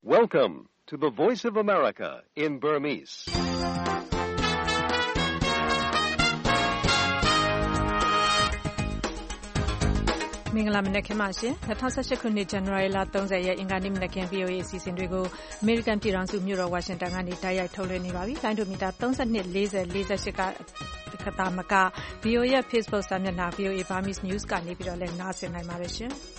Welcome to the Voice of America in Burmese. ။မင်္ဂလာမနက်ခင်းပါရှင်။2018ခုနှစ် January လ30ရက်အင်္ဂါနေ့မနက်ခင်း VOA အစီအစဉ်တွေကို American ပြည်ထောင်စုမြို့တော် Washington ကနေတိုက်ရိုက်ထုတ်လွှင့်နေပါပြီ။လိုင်းဒိုမီတာ32 40 48ကသာမက VOA ရဲ့ Facebook စာမျက်နှာ VOA Burmese News ကနေပြီးတော့လည်းနားဆင်နိုင်ပါတယ်ရှင်။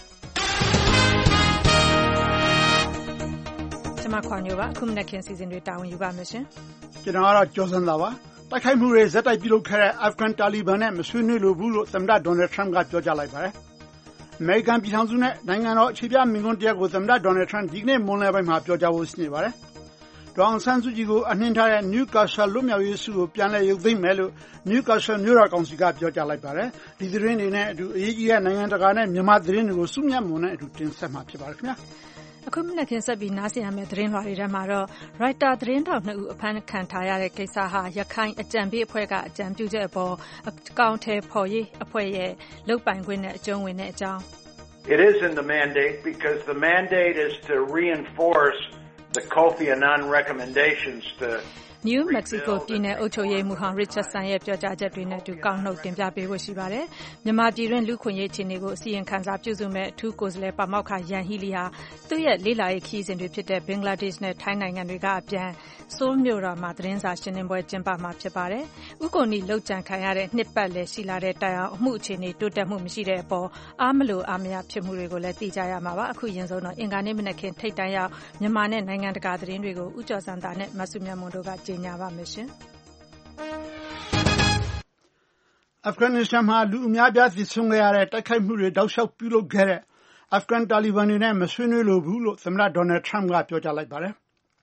ကျွန်မခွန်ညိုပါအခုမနက်ခင်းစီစဉ်တွေတာဝန်ယူပါမယ်ရှင်။ကျွန်တော်ကတော့ကျော်စံသာပါ။တိုက်ခိုက်မှုတွေဇက်တိုက်ပြုလုပ်ခဲ့တဲ့ Afghan Taliban နဲ့မဆွေးနွေးလိုဘူးလို့သမ္မတ Donald Trump ကပြောကြားလိုက်ပါတယ်။အမေရိကန်ပြည်ထောင်စုနဲ့နိုင်ငံတော်အခြေပြမိန့်ခွန်းတရားကိုသမ္မတ Donald Trump ဒီကနေ့မွန်းလယ်ပိုင်းမှာပြောကြားဖို့ရှိနေပါတယ်။ဒေါ်အောင်ဆန်းစုကြည်ကိုအနှင်းထားတဲ့ Newcastle လွတ်မြောက်ရေးဆုကိုပြန်လည်ရုပ်သိမ်းမယ်လို့ Newcastle မြို့တော်ကောင်စီကပြောကြားလိုက်ပါတယ်။ဒီသတင်းတွေနဲ့အတူအရေးကြီးတဲ့နိုင်ငံတကာနဲ့မြန်မာသတင်းတွေကိုစုမြတ်မွန်နဲ့အတူတင်ဆက်မှာဖြစ်ပါတယ်ခင်ဗျာ။အခုမနက်ခင်းဆက်ပြီးနားဆင်ရမယ့်သတင်းလွှာတွေထဲမှာတော့ Reuters သတင်းထောက်2ဦးအဖမ်းခံထားရတဲ့ကိစ္စဟာရခိုင်အကြံပေးအဖွဲ့ကအကြံပြုချက်အပေါ်အကောင့်ထဲပေါ်ရေးအဖွဲ့ရဲ့လုပ်ပိုင်ခွင့်နဲ့အကျုံးဝင်တဲ့အကြောင်း It is in the mandate because the mandate is to reinforce the Kofi Annan recommendations to New Mexico ပြည်နယ်အုပ်ချုပ်ရေးမှူးဟောင်း Richardson ရဲ့ပြောကြားချက်တွေနဲ့အတူကောက်နှုတ်တင်ပြပေးဖို့ရှိပါတယ်။မြန်မာပြည်တွင်းလူခွင့်ရေးအခြေအနေကိုအစီရင်ခံစာပြုစုမဲ့အထူးကိုယ်စားလှယ်ပါမောက္ခယန်ဟီလီဟာသူ့ရဲ့လေ့လာရေးခရီးစဉ်တွေဖြစ်တဲ့ဘင်္ဂလားဒေ့ရှ်နဲ့ထိုင်းနိုင်ငံတွေကအပြန်ဆိုးလ်မြို့တော်မှာသတင်းစာရှင်းလင်းပွဲကျင်းပမှာဖြစ်ပါတယ်။ဥက္ကိုနီလောက်ကျန်ခံရတဲ့နှစ်ပတ်လည်ရှိလာတဲ့တိုင်အောင်အမှုအခြေအနေတိုးတက်မှုမရှိတဲ့အပေါ်အားမလို့အားမရဖြစ်မှုတွေကိုလည်းသိကြရမှာပါ။အခုရင်ဆုံးတော့အင်္ဂါနေ့မနက်ခင်းထိတ်တန့်ရောက်မြန်မာနဲ့နိုင်ငံတကာသတင်းတွေကိုဦးကျော်စံသာနဲ့မဆုမြတ်မွန်တို့ကကြေညာပါမယ်ရှင်အာဖဂန်နစ္စတန်မှာလူအများပြားသေဆုံးခဲ့ရတဲ့တိုက်ခိုက်မှုတွေတောက်လျှောက်ပြုလုပ်ခဲ့တဲ့အာဖဂန်တာလီဘန်တွေနဲ့မဆွေးနွေးလိုဘူးလို့သမ္မတဒေါ်နယ်ထရမ့်ကပြောကြားလိုက်ပါတယ်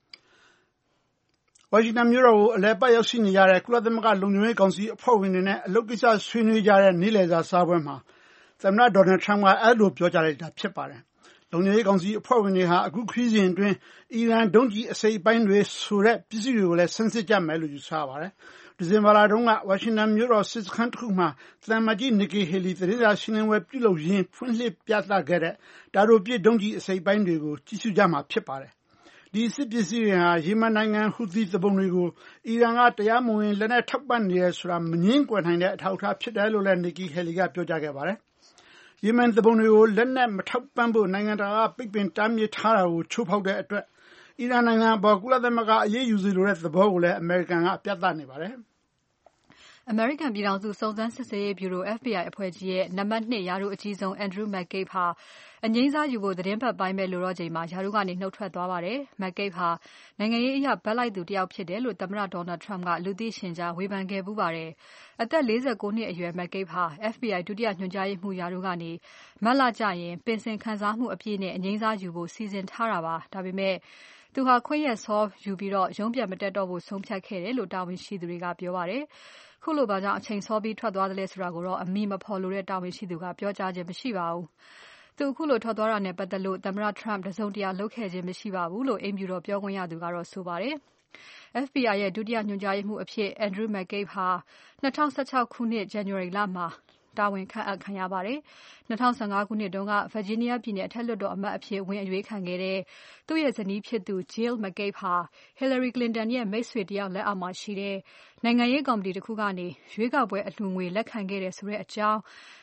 ။ဝါရှင်တန်မြို့တော်ကိုအလည်ပတ်ရောက်ရှိနေကြတဲ့ကုလသမဂ္ဂလုံခြုံရေးကောင်စီအဖွဲ့ဝင်တွေနဲ့အလုပ်ကိစ္စဆွေးနွေးကြတဲ့နေ့လည်စာစားပွဲမှာသမ္မတဒေါ်နယ်ထရမ့်ကအဲ့လိုပြောကြားလိုက်တာဖြစ်ပါတယ်။လုံခြုံရေးကောင်စီအဖွဲ့ဝင်တွေဟာအခုခရီးစဉ်အတွင်းအီရန်ဒုံးကျည်အစိပ်ပိုင်းတွေဆိုတဲ့ပစ္စည်းတွေကိုလည်းဆန်းစစ်ကြမယ်လို့ယူဆပါတယ်။ဒီဇင်ဘာလတုန်းကဝါရှင်တန်မြို့တော်စစ်စခန်းတစ်ခုမှာသံမကြီးနီကီဟီလီသတင်းစာရှင်းလင်းပွဲပြုလုပ်ရင်းဖွင့်လှစ်ပြသခဲ့တဲ့တာတိုပစ်ဒုံးကျည်အစိပ်ပိုင်းတွေကိုကြည့်ရှုကြမှာဖြစ်ပါတယ်။ဒီစစ်ပစ္စည်းတွေဟာယီမန်နိုင်ငံဟူသီသဘုံတွေကိုအီရန်ကတရားမဝင်လက်နက်ထောက်ပံ့နေတယ်ဆိုတာမငြင်းကွယ်နိုင်တဲ့အထောက်အထားဖြစ်တယ်လို့လည်းနီကီဟီလီကပြောကြားခဲ့ပါတယ်။ယီမန်သဘုံတွေကိုလက်နက်မထောက်ပံ့ဖို့နိုင်ငံတကာကပိတ်ပင်တားမြစ်ထားတာကိုချိုးဖောက်တဲ့အတွက်အီရန်နိုင်ငံပေါ်ကုလသမဂ္ဂအရေးယူစီလိုတဲ့သဘောကိုလည်းအမေရိကန်ကပြသနေပါတယ်။ American ပြည်ထောင်စုစုံစမ်းစစ်ဆေးရေးဗျူရို FBI အဖွဲ့ကြီးရဲ့နံပါတ်2ရာထူးအကြီးဆုံး Andrew McCabe ဟာအငြိမ်းစားယူဖို့သတင်းပတ်ပိုင်းမဲ့လိုတော့ချိန်မှာရာထူးကနေနှုတ်ထွက်သွားပါတယ်။ McCabe ဟာနိုင်ငံရေးအရဘက်လိုက်သူတယောက်ဖြစ်တယ်လို့သမ္မတ Donald Trump ကလူသိရှင်ကြားဝေဖန်ခဲ့ပူးပါတယ်။အသက်49နှစ်အရွယ် McCabe ဟာ FBI ဒုတိယညွှန်ကြားရေးမှူးရာထူးကနေမတ်လကျရင်ပင်စင်ခံစားမှုအပြည့်နဲ့အငြိမ်းစားယူဖို့စီစဉ်ထားတာပါ။ဒါပေမဲ့သူဟာခွင့်ရက်စောယူပြီးရုံးပြန်မတက်တော့ဖို့ဆုံးဖြတ်ခဲ့တယ်လို့တာဝန်ရှိသူတွေကပြောပါတယ်။ခုလိုဘာကြောင့်အချိန်စောပြီးထွက်သွားတယ်လဲဆိုတာကိုတော့အမည်မဖော်လိုတဲ့တာဝန်ရှိသူကပြောကြားခြင်းမရှိပါဘူး။သူအခုလိုထွက်သွားတာနဲ့ပတ်သက်လို့သမ္မတ Trump တစုံတရာလုပ်ခဲ့ခြင်းမရှိပါဘူးလို့အိမ်ဖြူတော်ပြောခွင့်ရသူကတော့ဆိုပါတယ်။ FBI ရဲ့ဒုတိယညွှန်ကြားရေးမှူးအဖြစ် Andrew McCabe ဟာ2016ခုနှစ် January လမှာတာဝန်ခန့်အပ်ခံရပါတယ်။2015ခုနှစ်တုန်းက Virginia ပြည်နယ်အထက်လွှတ်တော်အမတ်အဖြစ်ဝင်အရွေးခံခဲ့တဲ့သူ့ရဲ့ဇနီးဖြစ်သူ Jill McCabe ဟာ Hillary Clinton ရဲ့မိတ်ဆွေတယောက်လက်အောက်မှာရှိတဲ့နိုင်ငံရေးကော်မတီတစ်ခုကနေရွေးကောက်ပွဲအလှူငွေလက်ခံခဲ့တဲ့ဆိုတဲ့အကြောင်း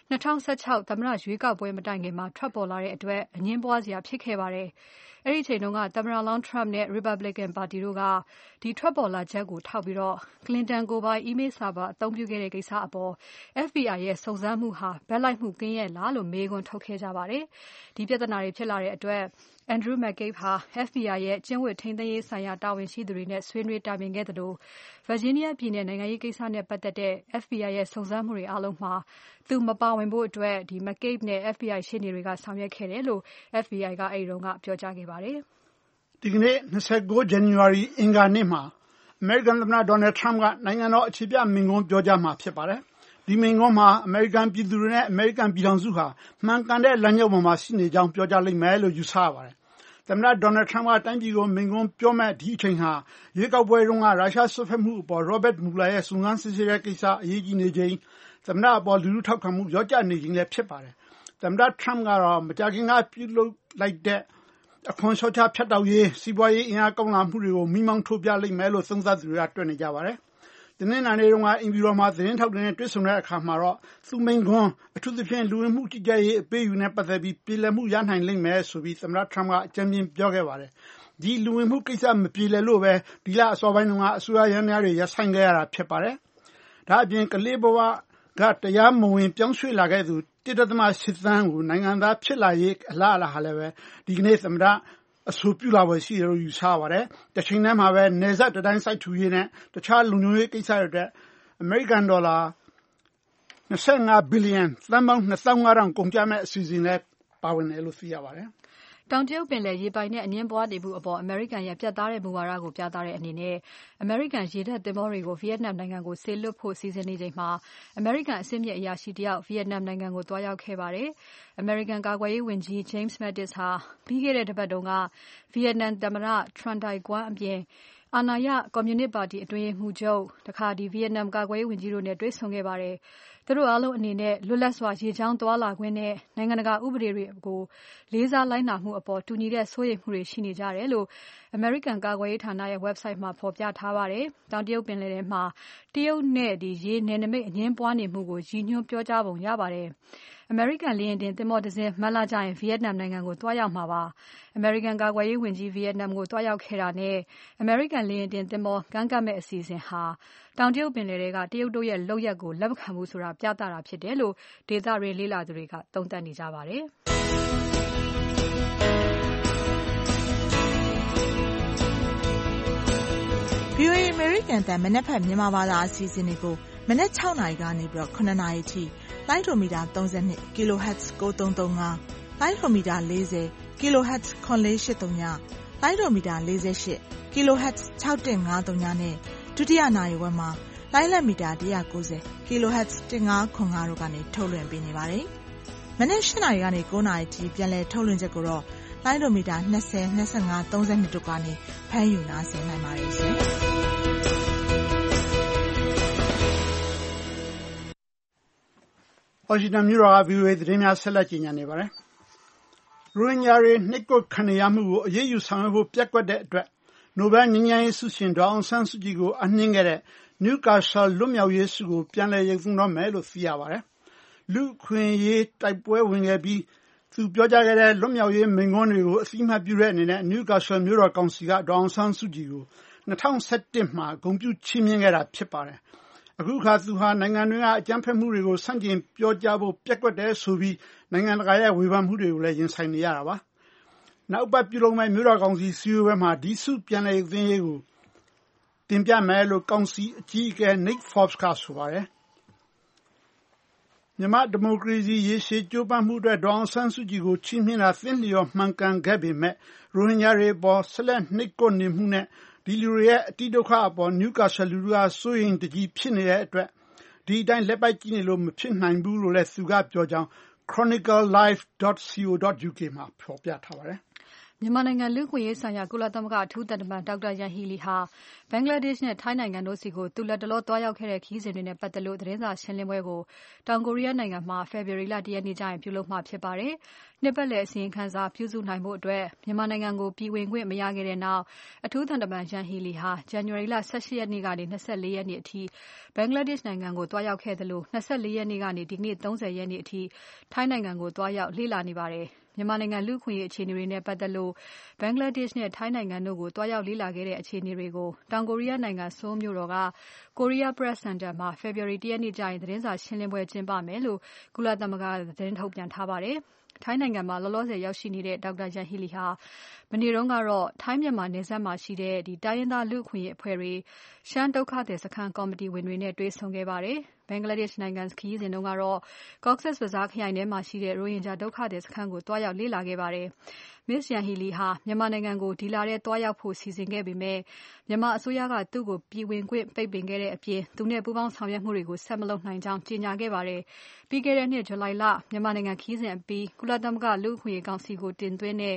2016သမ္မတရွေးကောက်ပွဲမတိုင်ခင်မှာထွက်ပေါ်လာတဲ့အတွက်အငြင်းပွားစရာဖြစ်ခဲ့ပါတယ်။အဲ့ဒီချိန်တုန်းကသမ္မတလောင်း Trump နဲ့ Republican ပါတီတို့ကဒီထွက်ပေါ်လာချက်ကိုထောက်ပြီးClinton ကိုပိုင် email server အသုံးပြုခဲ့တဲ့ကိစ္စအပေါ် FBI ရဲ့စုံစမ်းမှုဟာဘက်လိုက်မှုကင်းရဲ့လားလို့မေးခွန်းထုတ်ခဲ့ကြပါတယ်။ဒီပြဿနာတွေဖြစ်လာတဲ့အတွက် Andrew McCabe ဟာ FBI ရဲ့ကျင့်ဝတ်ထိန်းသိမ်းရေးဆိုင်ရာတာဝန်ရှိသူတွေနဲ့ဆွေးနွေးတိုင်ပင်ခဲ့သလို Virginia ပြည်နယ်နိုင်ငံရေးကိစ္စနဲ့ပတ်သက်တဲ့ FBI ရဲ့စုံစမ်းမှုတွေအားလုံးမှာသူမပါဝင်ဖို့အတွက်McCabe နဲ့ FBI ရှေ့နေတွေကဆောင်ရွက်ခဲ့တယ်လို့ FBI ကအဲဒီတုန်းကပြောကြားခဲ့ပါတယ်။ဒီကနေ့29 January အင်္ဂါနေ့မှာအမေရိကန်သမ္မတ Donald Trump ကနိုင်ငံတော်အခြေပြမိန့်ခွန်းပြောကြားမှာဖြစ်ပါတယ်။ဒီမိန့်ခွန်းမှာအမေရိကန်ပြည်သူတွေနဲ့အမေရိကန်ပြည်ထောင်စုဟာမှန်ကန်တဲ့လမ်းကြောင်းပေါ်မှာရှိနေကြောင်းပြောကြားလိမ့်မယ်လို့ယူဆရပါတယ်။သမ္မတ Donald Trump ကတိုင်းပြည်ကိုမိန့်ခွန်းပြောမဲ့ဒီအချိန်ဟာရွေးကောက်ပွဲတုန်းကရုရှားဆွတ်ဖက်မှုအပေါ် Robert Mueller ရဲ့စုံစမ်းစစ်ဆေးတဲ့ကိစ္စအရေးကြီးနေချိန်သမ္မတအပေါ်လူထုထောက်ခံမှုလျော့ကျနေချိန်လည်းဖြစ်ပါတယ်။သမ္မတ Trump ကတော့မကြာခင်ကပြုလုပ်လိုက်တဲ့အခွန်လျှော့ချဖြတ်တောက်ရေးစီးပွားရေးအင်အားကောင်းလာမှုတွေကိုမိမောင်းထိုးပြလိမ့်မယ်လို့သုံးသပ်သူတွေကတွက်နေကြပါတယ်။ဒီနေ့နေ့တုန်းကအင်ပြည်တော်မှာသတင်းထောက်တွေနဲ့တွေ့ဆုံတဲ့အခါမှာတော့သူမိန်ခွန်းအထူးသဖြင့်လူဝင်မှုကြီးကြပ်ရေးအပေးအယူနဲ့ပတ်သက်ပြီးပြည်လည်မှုရနိုင်လိမ့်မယ်ဆိုပြီးသမ္မတထရမ့်ကအကြံဉာဏ်ပြောခဲ့ပါတယ်။ဒီလူဝင်မှုကိစ္စမပြေလည်လို့ပဲဒီလအစောပိုင်းတုန်းကအစိုးရရန်များတွေရပ်ဆိုင်းခဲ့ရတာဖြစ်ပါတယ်။ဒါအပြင်ကလေးဘဝကတရားမဝင်ပြောင်းရွှေ့လာခဲ့သူ1.8 သန်းကိုနိုင်ငံသားဖြစ်လာရေးအလားအလာဟာလည်းပဲဒီကနေ့သမ္မတအဆိုပြုလာပွဲရှိတယ်လို့ယူဆရပါတယ်။တချိန်တည်းမှာပဲနယ်စပ်တိုင်းစိုက်ထူရေးနဲ့တခြားလုံခြုံရေးကိစ္စတွေအတွက်အမေရိကန်ဒေါ်လာ25 ဘီလီယံသန်းပေါင်း 2500 ကုန်ကျမဲ့အစီအစဉ်နဲ့ပါဝင်တယ်လို့သိရပါတယ်။တောင်တရုတ်ပင်လယ်ရေပိုင်နဲ့အငင်းပွားနေမှုအပေါ်အမေရိကန်ရဲ့ပြတ်သားတဲ့မူဝါဒကိုပြသတဲ့အနေနဲ့အမေရိကန်ရေတပ်သင်္ဘောတွေကိုဗီယက်နမ်နိုင်ငံကိုစေလွှတ်ဖို့စီစဉ်နေချိန်မှာအမေရိကန်အဆင့်မြင့်အရာရှိတယောက်ဗီယက်နမ်နိုင်ငံကိုသွားရောက်ခဲ့ပါတယ်။အမေရိကန်ကာကွယ်ရေးဝန်ကြီး James Mattis ဟာပြီးခဲ့တဲ့တပတ်တုန်းကဗီယက်နမ်သမ္မတ Tran Dai Quang အပြင်အာဏာရကွန်မြူနစ်ပါတီအတွင်းရေးမှူးချုပ်တခါဗီယက်နမ်ကာကွယ်ရေးဝန်ကြီးတို့နဲ့တွေ့ဆုံခဲ့ပါတယ်။သူတို့အားလုံးအနေနဲ့လွတ်လပ်စွာရေကြောင်းသွားလာခွင့်နဲ့နိုင်ငံတကာဥပဒေတွေကိုလေးစားလိုက်နာမှုအပေါ်တူညီတဲ့စိုးရိမ်မှုတွေရှိနေကြတယ်လို့အမေရိကန်ကာကွယ်ရေးဌာနရဲ့ website မှာဖော်ပြထားပါတယ်။တောင်တရုတ်ပင်လယ်ထဲမှာတရုတ်နဲ့ရေနယ်နိမိတ်အငြင်းပွားနေမှုကိုရည်ညွှန်းပြောကြားပုံရပါတယ်။အမေရိကန်လေယာဉ်တင်သင်္ဘောတစ်စင်းမတ်လကျရင်ဗီယက်နမ်နိုင်ငံကိုသွားရောက်မှာပါ။အမေရိကန်ကာကွယ်ရေးဝန်ကြီးဗီယက်နမ်ကိုသွားရောက်ခဲ့တာနဲ့အမေရိကန်လေယာဉ်တင်သင်္ဘောကမ်းကပ်မဲ့အစီအစဉ်ဟာတောင်တရုတ်ပင်လယ်ထဲကတရုတ်တို့ရဲ့လုပ်ရပ်ကိုလက်မခံဘူးဆိုတာပြသတာဖြစ်တယ်လို့ဒေသတွင်းလေ့လာသူတွေကသုံးသပ်နေကြပါတယ်။ VOA American တန်မနက်ဖြန်မြန်မာဘာသာအစီအစဉ်တွေကိုမနက်6နာရီကနေပြီးတော့9နာရီထိလိုင်းဒိုမီတာ32 kHz 9335လိုင်းဒိုမီတာ40 kHz 9483လိုင်းဒိုမီတာ48 kHz 6153နဲ့ဒုတိယနာရီဝက်မှာလိုင်းလက်မီတာ190 kHz 1505တို့ကနေထုတ်လွှင့်ပေးနေပါတယ်။မနက်8နာရီကနေ9နာရီထိပြန်လည်ထုတ်လွှင့်ချက်ကိုတော့လိုင်းဒိုမီတာ20 25 32တို့ကနေဖမ်းယူနားဆင်နိုင်ပါတယ်ရှင်။ဝါရှင်တန်မြို့တော်က VOA သတင်းများဆက်လက်ကြီးညာနေပါတယ်။ရိုဟင်ဂျာတွေနှိပ်ကွပ်ခံရမှုကိုအရေးယူဆောင်ရွက်ဖို့ပျက်ကွက်တဲ့အတွက်နိုဘယ်ငြိမ်းချမ်းရေးဆုရှင်ဒေါ်အောင်ဆန်းစုကြည်ကိုအနှင်းခဲ့တဲ့ Newcastle လွတ်မြောက်ရေးဆုကိုပြန်လည်ရုပ်သိမ်းတော့မယ်လို့သိရပါတယ်။လူ့အခွင့်အရေးတိုက်ပွဲဝင်ခဲ့ပြီးသူပြောကြားခဲ့တဲ့လွတ်မြောက်ရေးမိန့်ခွန်းတွေကိုအသိအမှတ်ပြုတဲ့အနေနဲ့ Newcastle မြို့တော်ကောင်စီကဒေါ်အောင်ဆန်းစုကြည်ကို2011မှာဂုဏ်ပြုချီးမြှင့်ခဲ့တာဖြစ်ပါတယ်။အခုခါသူဟာနိုင်ငံတွင်းကအကြမ်းဖက်မှုတွေကိုဆန့်ကျင်ပြောကြားဖို့ပျက်ကွက်တယ်ဆိုပြီးနိုင်ငံတကာရဲ့ဝေဖန်မှုတွေကိုလည်းရင်ဆိုင်နေရတာပါ။နောက်ပတ်ပြုလုပ်မဲ့မြို့တော်ကောင်စီစည်းဝေးပွဲမှာဒီဆုပြန်လည်ရုပ်သိမ်းရေးကိုတင်ပြမယ်လို့ကောင်စီအကြီးအကဲ Nick Forbes ကဆိုပါတယ်။မြန်မာဒီမိုကရေစီရေရှည်ကြိုးပမ်းမှုအတွက်ဒေါ်အောင်ဆန်းစုကြည်ကိုချီးမြှင့်တာသင့်လျော်မှန်ကန်ခဲ့ပေမဲ့ရိုဟင်ဂျာတွေပေါ်ဆက်လက်နှိပ်ကွပ်နေမှုနဲ့ဒီလူတွေရဲ့အတိဒုက္ခအပေါ် Newcastle လူထုကစိုးရိမ်တကြီးဖြစ်နေတဲ့အတွက်ဒီအတိုင်းလက်ပိုက်ကြည့်နေလို့မဖြစ်နိုင်ဘူးလို့လည်းသူကပြောကြောင်း chroniclelive.co.uk မှာဖော်ပြထားပါတယ်။မြန်မာနိုင်ငံလူ့အခွင့်အရေးဆိုင်ရာကုလသမဂ္ဂအထူးသံတမန်ဒေါက်တာယန်ဟီလီဟာဘင်္ဂလားဒေ့ရှ်နဲ့ထိုင်းနိုင်ငံတို့ဆီကိုသူလက်တလောသွားရောက်ခဲ့တဲ့ခရီးစဉ်တွေနဲ့ပတ်သက်လို့သတင်းစာရှင်းလင်းပွဲကိုတောင်ကိုရီးယားနိုင်ငံမှာဖေဖော်ဝါရီလ1ရက်နေ့ကျရင်ပြုလုပ်မှာဖြစ်ပါတယ်။နှစ်ပတ်လည်အစီရင်ခံစာပြုစုနိုင်ဖို့အတွက်မြန်မာနိုင်ငံကိုပြည်ဝင်ခွင့်မရခဲ့တဲ့နောက်အထူးသံတမန်ယန်ဟီလီဟာဇန်နဝါရီလ18ရက်နေ့ကနေ24ရက်နေ့အထိဘင်္ဂလားဒေ့ရှ်နိုင်ငံကိုသွားရောက်ခဲ့တယ်လို့24ရက်နေ့ကနေဒီနေ့30ရက်နေ့အထိထိုင်းနိုင်ငံကိုသွားရောက်လေ့လာနေပါတယ်။မြန်မာနိုင်ငံလူ့အခွင့်အရေးအခြေအနေတွေနဲ့ပတ်သက်လို့ဘင်္ဂလားဒေ့ရှ်နဲ့ထိုင်းနိုင်ငံတို့ကိုတွားရောက်လေ့လာခဲ့တဲ့အခြေအနေတွေကိုတောင်ကိုရီးယားနိုင်ငံဆိုးလ်မြို့တော်က Korea Press Center မှာ February 1ရက်နေ့ကျရင်သတင်းစာရှင်းလင်းပွဲကျင်းပမယ်လို့ကုလသမဂ္ဂသတင်းထုတ်ပြန်ထားပါတယ်။ထိုင်းနိုင်ငံမှာလောလောဆယ်ရောက်ရှိနေတဲ့ဒေါက်တာယန်ဟီလီဟာမနေ့တုန်းကတော့ထိုင်းမြန်မာနယ်စပ်မှာရှိတဲ့တိုင်းရင်းသားလူ့အခွင့်အရေးအဖွဲ့တွေရှမ်းဒုက္ခသည်စခန်းကော်မတီဝင်တွေနဲ့တွေ့ဆုံခဲ့ပါတယ်။ဘင်္ဂလားဒေ့ရှ်နိုင်ငံခရီးစဉ်တုန်းကတော့ Cox's Bazar ခရိုင်ထဲမှာရှိတဲ့ရိုဟင်ဂျာဒုက္ခသည်စခန်းကိုတွားရောက်လေ့လာခဲ့ပါတယ်။ Ms. Yang Hee Lee ဟာမြန်မာနိုင်ငံကိုဒီလထဲတွားရောက်ဖို့စီစဉ်ခဲ့ပေမဲ့မြန်မာအစိုးရကသူ့ကိုပြည်ဝင်ခွင့်ပိတ်ပင်ခဲ့တဲ့အပြင်သူနဲ့ပူးပေါင်းဆောင်ရွက်မှုတွေကိုဆက်မလုပ်နိုင်ကြောင်းကြေညာခဲ့ပါတယ်။ပြီးခဲ့တဲ့နှစ်ဇူလိုင်လမြန်မာနိုင်ငံခရီးစဉ်အပြီးကုလသမဂ္ဂလူ့အခွင့်အရေးကောင်စီကိုတင်သွင်းတဲ့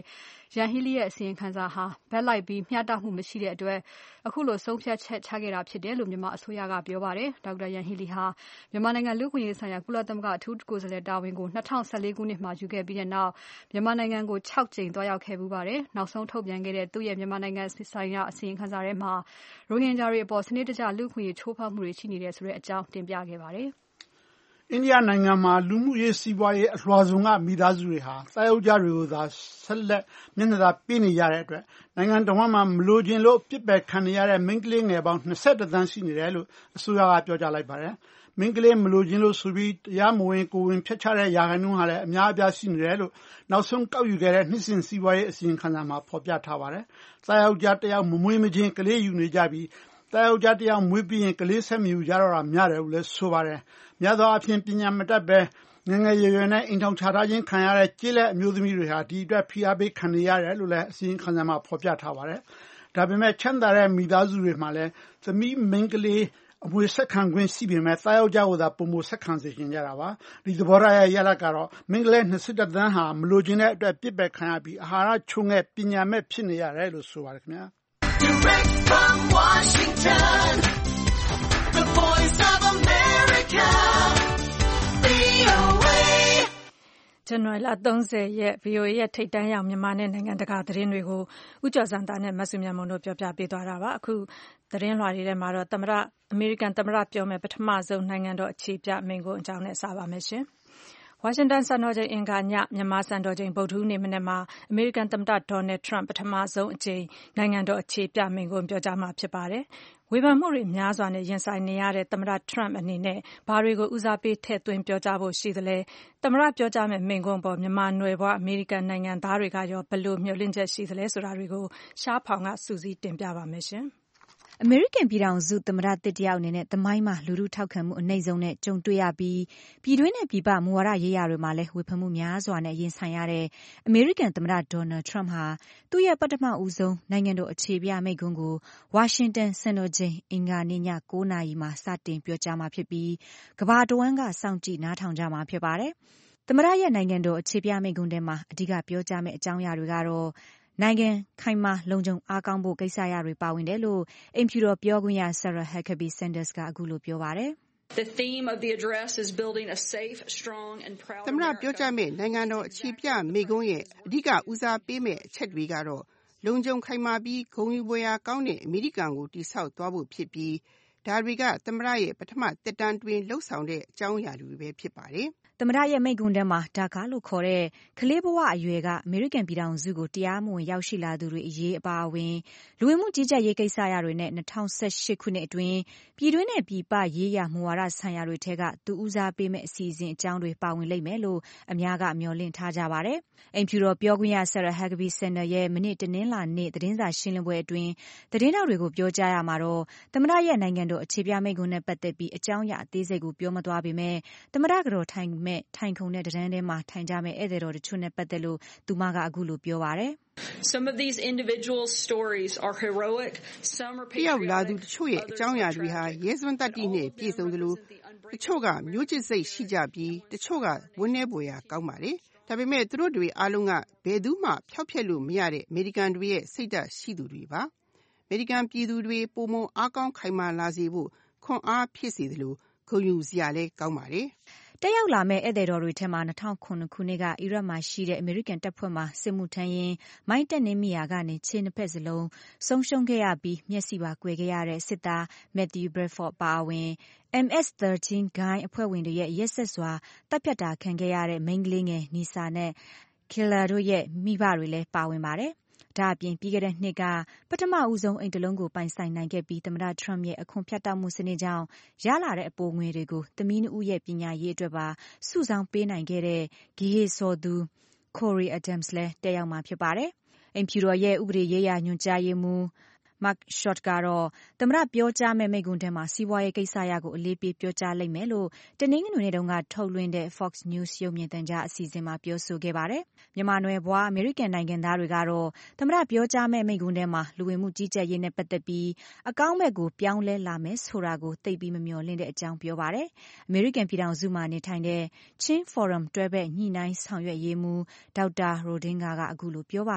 ယန်ဟီလီရဲ့အစီရင်ခံစာဟာဘက်လိုက်ပြီးမျှတမှုမရှိတဲ့အတွက်အခုလိုဆုံးဖြတ်ချက်ချခဲ့တာဖြစ်တယ်လို့မြန်မာအစိုးရကပြောပါတယ်။ဒေါက်တာယန်ဟီလီဟာမြန်မာနိုင်ငံလူ့အခွင့်အရေးဆိုင်ရာကုလသမဂ္ဂအထူးကိုယ်စားလှယ်တာဝန်ကို2014ခုနှစ်မှာယူခဲ့ပြီးတဲ့နောက်မြန်မာနိုင်ငံကို6ကြိမ်သွားရောက်ခဲ့ပူးပါတယ်။နောက်ဆုံးထုတ်ပြန်ခဲ့တဲ့သူ့ရဲ့မြန်မာနိုင်ငံဆိုင်ရာအစီရင်ခံစာထဲမှာရိုဟင်ဂျာတွေအပေါ်စနစ်တကျလူ့အခွင့်အရေးချိုးဖောက်မှုတွေရှိနေတယ်ဆိုတဲ့အကြောင်းတင်ပြခဲ့ပါတယ်။အိန္ဒိယနိုင်ငံမှာလူမှုရေးစီးပွားရေးအလွှာစုံကမိသားစုတွေဟာသားယောက်ျားတွေကိုသာဆက်လက်မျက်နှာသာပေးနေရတဲ့အတွက်နိုင်ငံတော်မှာမလိုချင်လို့ပြစ်ပယ်ခံနေရတဲ့မိန်းကလေးငယ်ပေါင်း21သန်းရှိနေတယ်လို့အစိုးရကပြောကြားလိုက်ပါတယ်။မိန်းကလေးမလိုချင်လို့ဆိုပြီးတရားမဝင်ကိုဝင်ဖျက်ချတဲ့ရာခိုင်နှုန်းဟာလည်းအများအပြားရှိနေတယ်လို့နောက်ဆုံးကောက်ယူခဲ့တဲ့နှစ်စဉ်စီးပွားရေးအစီရင်ခံစာမှာဖော်ပြထားပါတယ်။သားယောက်ျားတစ်ယောက်မမွေးမချင်းကလေးယူနေကြပြီးသားယောက်ျားတစ်ယောက်မွေးပြီးရင်ကလေးဆက်မယူကြတော့တာများတယ်လို့လည်းဆိုပါတယ်။များသောအားဖြင့်ပညာမတတ်ပဲငယ်ငယ်ရွယ်ရွယ်နဲ့အိမ်ထောင်ချထားခြင်းခံရတဲ့ကျေးလက်အမျိုးသမီးတွေဟာဒီအတွက်ဖိအားပေးခံနေရတယ်လို့လည်းအစီရင်ခံစာမှာဖော်ပြထားပါတယ်။ဒါပေမဲ့ချမ်းသာတဲ့မိသားစုတွေမှာလည်းသမီးမိန်းကလေးအမွေဆက်ခံခွင့်ရှိပေမဲ့သားယောက်ျားကိုသာပုံမဆက်ခံစေချင်ကြတာပါ။ဒီသဘောထားရဲ့ရလဒ်ကတော့မိန်းကလေး21သန်းဟာမလိုချင်တဲ့အတွက်ပြစ်ပယ်ခံရပြီးအာဟာရချို့ငဲ့ပညာမဲ့ဖြစ်နေရတယ်လို့ဆိုပါတယ်ခင်ဗျာ။ Direct from Washington, the voice of America, VOA. ဇန်နဝါရီလ30ရက် VOA ရဲ့ထိပ်တန်းရောက်မြန်မာနဲ့နိုင်ငံတကာသတင်းတွေကိုဦးကျော်စံသားနဲ့မဆုမြတ်မွန်တို့ပြောပြပေးသွားတာပါ။အခုသတင်းလွှာတွေထဲမှာတော့အမေရိကန်သမ္မတပြောမယ့်ပထမဆုံးနိုင်ငံတော်အခြေပြမိန့်ခွန်းအကြောင်းနဲ့စပါမယ်ရှင်။ဝါရှင်တန်စံတော်ချိန်အင်္ဂါညမြန်မာစံတော်ချိန်ဗုဒ္ဓဟူးနေ့မနက်မှာအမေရိကန်သမ္မတဒေါ်နယ်ထရန့်ပထမဆုံးအကြိမ်နိုင်ငံတော်အခြေပြမိန့်ခွန်းပြောကြားမှာဖြစ်ပါတယ်။ဝေဖန်မှုတွေများစွာနဲ့ရင်ဆိုင်နေရတဲ့သမ္မတထရန့်အနေနဲ့ဘာတွေကိုဦးစားပေးထည့်သွင်းပြောကြားဖို့ရှိသလဲ။သမ္မတပြောကြားမယ့်မိန့်ခွန်းပေါ်မြန်မာနွယ်ဖွားအမေရိကန်နိုင်ငံသားတွေကရောဘယ်လိုမျှော်လင့်ချက်ရှိသလဲဆိုတာတွေကိုရှားဖောင်ကစူးစီးတင်ပြပါမယ်ရှင်။အမေရိကန်ပြည်ထောင်စုသမ္မတသစ်တယောက်အနေနဲ့သမိုင်းမှာလူထုထောက်ခံမှုအနိမ့်ဆုံးနဲ့ကြုံတွေ့ရပြီးပြည်တွင်းနဲ့ပြည်ပမူဝါဒရေးရာတွေမှာလည်းဝေဖန်မှုများစွာနဲ့ရင်ဆိုင်ရတဲ့အမေရိကန်သမ္မတဒေါ်နယ်ထရန့်ဟာသူ့ရဲ့ပထမဦးဆုံးနိုင်ငံတော်အခြေပြမိန့်ခွန်းကိုဝါရှင်တန်စံတော်ချိန်အင်္ဂါနေ့ည9:00 နာရီမှာစတင်ပြောကြားမှာဖြစ်ပြီးကမ္ဘာတဝန်းကစောင့်ကြည့်နားထောင်ကြမှာဖြစ်ပါတယ်။သမ္မတရဲ့နိုင်ငံတော်အခြေပြမိန့်ခွန်းထဲမှာအဓိကပြောကြားမယ့်အကြောင်းအရာတွေကတော့နိုင်ငံခိုင်မာလုံခြုံအားကောင်းဖို့ကိစ္စရပ်တွေပါဝင်တယ်လို့အိမ်ဖြူတော်ပြောခွင့်ရ Sarah Huckabee Sanders ကအခုလိုပြောပါတယ်။ The theme of the address is building a safe, strong and proud America. သမ္မတပြောကြားမယ့်နိုင်ငံတော်အခြေပြမိန့်ခွန်းရဲ့အဓိကဦးစားပေးမယ့်အချက်တွေကတော့လုံခြုံခိုင်မာပြီးဂုဏ်ယူဖွယ်ရာကောင်းတဲ့အမေရိကန်ကိုတည်ဆောက်သွားဖို့ဖြစ်ပြီးဒါတွေကသမ္မတရဲ့ပထမသက်တမ်းတွင်လှုပ်ဆောင်တဲ့အကြောင်းအရာတွေပဲဖြစ်ပါတယ်။သမ္မတရဲ့မိန့်ခွန်းထဲမှာဒါကာလို့ခေါ်တဲ့ကလေးဘဝအရွယ်ကအမေရိကန်ပြည်ထောင်စုကိုတရားမဝင်ရောက်ရှိလာသူတွေအရေးအပါအဝင်လူဝင်မှုကြီးကြပ်ရေးကိစ္စရပ်တွေနဲ့2018ခုနှစ်အတွင်းပြည်တွင်းနဲ့ပြည်ပရေးရာမူဝါဒဆိုင်ရာတွေထဲကသူဦးစားပေးမဲ့အစီအစဉ်အကြောင်းတွေပါဝင်လိမ့်မယ်လို့အများကမျှော်လင့်ထားကြပါတယ်။အိမ်ဖြူတော်ပြောခွင့်ရ Sarah Huckabee Sanders ရဲ့မနေ့တနင်္လာနေ့သတင်းစာရှင်းလင်းပွဲအတွင်းသတင်းထောက်တွေကိုပြောကြားရမှာတော့သမ္မတရဲ့နိုင်ငံတော်အခြေပြမိန့်ခွန်းနဲ့ပတ်သက်ပြီးအကြောင်းအရာအသေးစိတ်ကိုပြောမသွားပေမဲ့သမ္မတကတော့ထိုင်ခုံတဲ့တန်းထဲမှာထိုင်ကြမဲ့ဧည့်သည်တော်တချို့နဲ့ပတ်သက်လို့သူမကအခုလိုပြောပါတယ်။ Some of these individual stories are heroic, some are patriotic. တယောက်လာသူတချို့ရဲ့အကြောင်းအရာတွေဟာရဲစွမ်းသတ္တိနဲ့ပြည့်စုံသလိုတချို့ကမျိုးချစ်စိတ်ရှိကြပြီးတချို့ကဝန်းနေပွေရာကောင်းပါလေ။ဒါပေမဲ့သူတို့တွေအားလုံးကဘယ်သူမှဖျောက်ဖျက်လို့မရတဲ့အမေရိကန်တွေရဲ့စိတ်ဓာတ်ရှိသူတွေပါ။အမေရိကန်ပြည်သူတွေပုံမအားကောင်းခိုင်မာလာစေဖို့ခွန်အားဖြစ်စေသလိုဂုဏ်ယူစရာလည်းကောင်းပါလေ။တက်ရောက်လာမဲ့ဧည့်သည်တော်တွေထဲမှာ2009ခုနှစ်ကအီရတ်မှာရှိတဲ့အမေရိကန်တပ်ဖွဲ့မှစစ်မှုထမ်းရင်းမိုင်းတက်နေမိရာကနေခြေနှစ်ဖက်စလုံးဆုံးရှုံးခဲ့ရပြီးမျက်စိပါကွယ်ခဲ့ရတဲ့စစ်သား Matthew Bradford ပါအဝင် MS-13 ဂိုင်းအဖွဲ့ဝင်တွေရဲ့ရက်စက်စွာတပ်ဖြတ်တာခံခဲ့ရတဲ့မိန်းကလေးငယ် Nisa နဲ့ Kayla တို့ရဲ့မိဘတွေလည်းပါဝင်ပါတယ်။ဒါအပြင်ပြီးခဲ့တဲ့နှစ်ကပထမဦးဆုံးအိမ်တလုံးကိုပိုင်ဆိုင်နိုင်ခဲ့ပြီးသမ္မတထရမ့်ရဲ့အခွန်ဖြတ်တောက်မှုစနစ်ကြောင့်ရလာတဲ့အပိုငွေတွေကိုသမီးနှစ်ဦးရဲ့ပညာရေးအတွက်ပါစုဆောင်းပေးနိုင်ခဲ့တဲ့ဂီဟေစော်သူ Corey Adams လည်းတက်ရောက်မှာဖြစ်ပါတယ်။အိမ်ဖြူတော်ရဲ့ဥပဒေရေးရာညွှန်ကြားရေးမှူးMark Short ကတော့သမ္မတပြောကြားမဲ့မိန့်ခွန်းထဲမှာစီးပွားရေးကိစ္စရပ်ကိုအလေးပေးပြောကြားလိမ့်မယ်လို့တနင်္ဂနွေနေ့တုန်းကထုတ်လွှင့်တဲ့ Fox News ရုပ်မြင်သံကြားအစီအစဉ်မှာပြောဆိုခဲ့ပါတယ်။မြန်မာနွယ်ဘွားအမေရိကန်နိုင်ငံသားတွေကတော့သမ္မတပြောကြားမဲ့မိန့်ခွန်းထဲမှာလူဝင်မှုကြီးကြပ်ရေးနဲ့ပတ်သက်ပြီးအကောင်းဘက်ကိုပြောင်းလဲလာမယ်ဆိုတာကိုသိပြီးမမျှော်လင့်တဲ့အကြောင်းပြောပါတယ်။အမေရိကန်ပြည်ထောင်စုမှာနေထိုင်တဲ့ Chin Forum တွဲဘက်ညှိနှိုင်းဆောင်ရွက်ရေးမှူးဒေါက်တာရိုဒင်းဂါကအခုလိုပြောပါတယ်။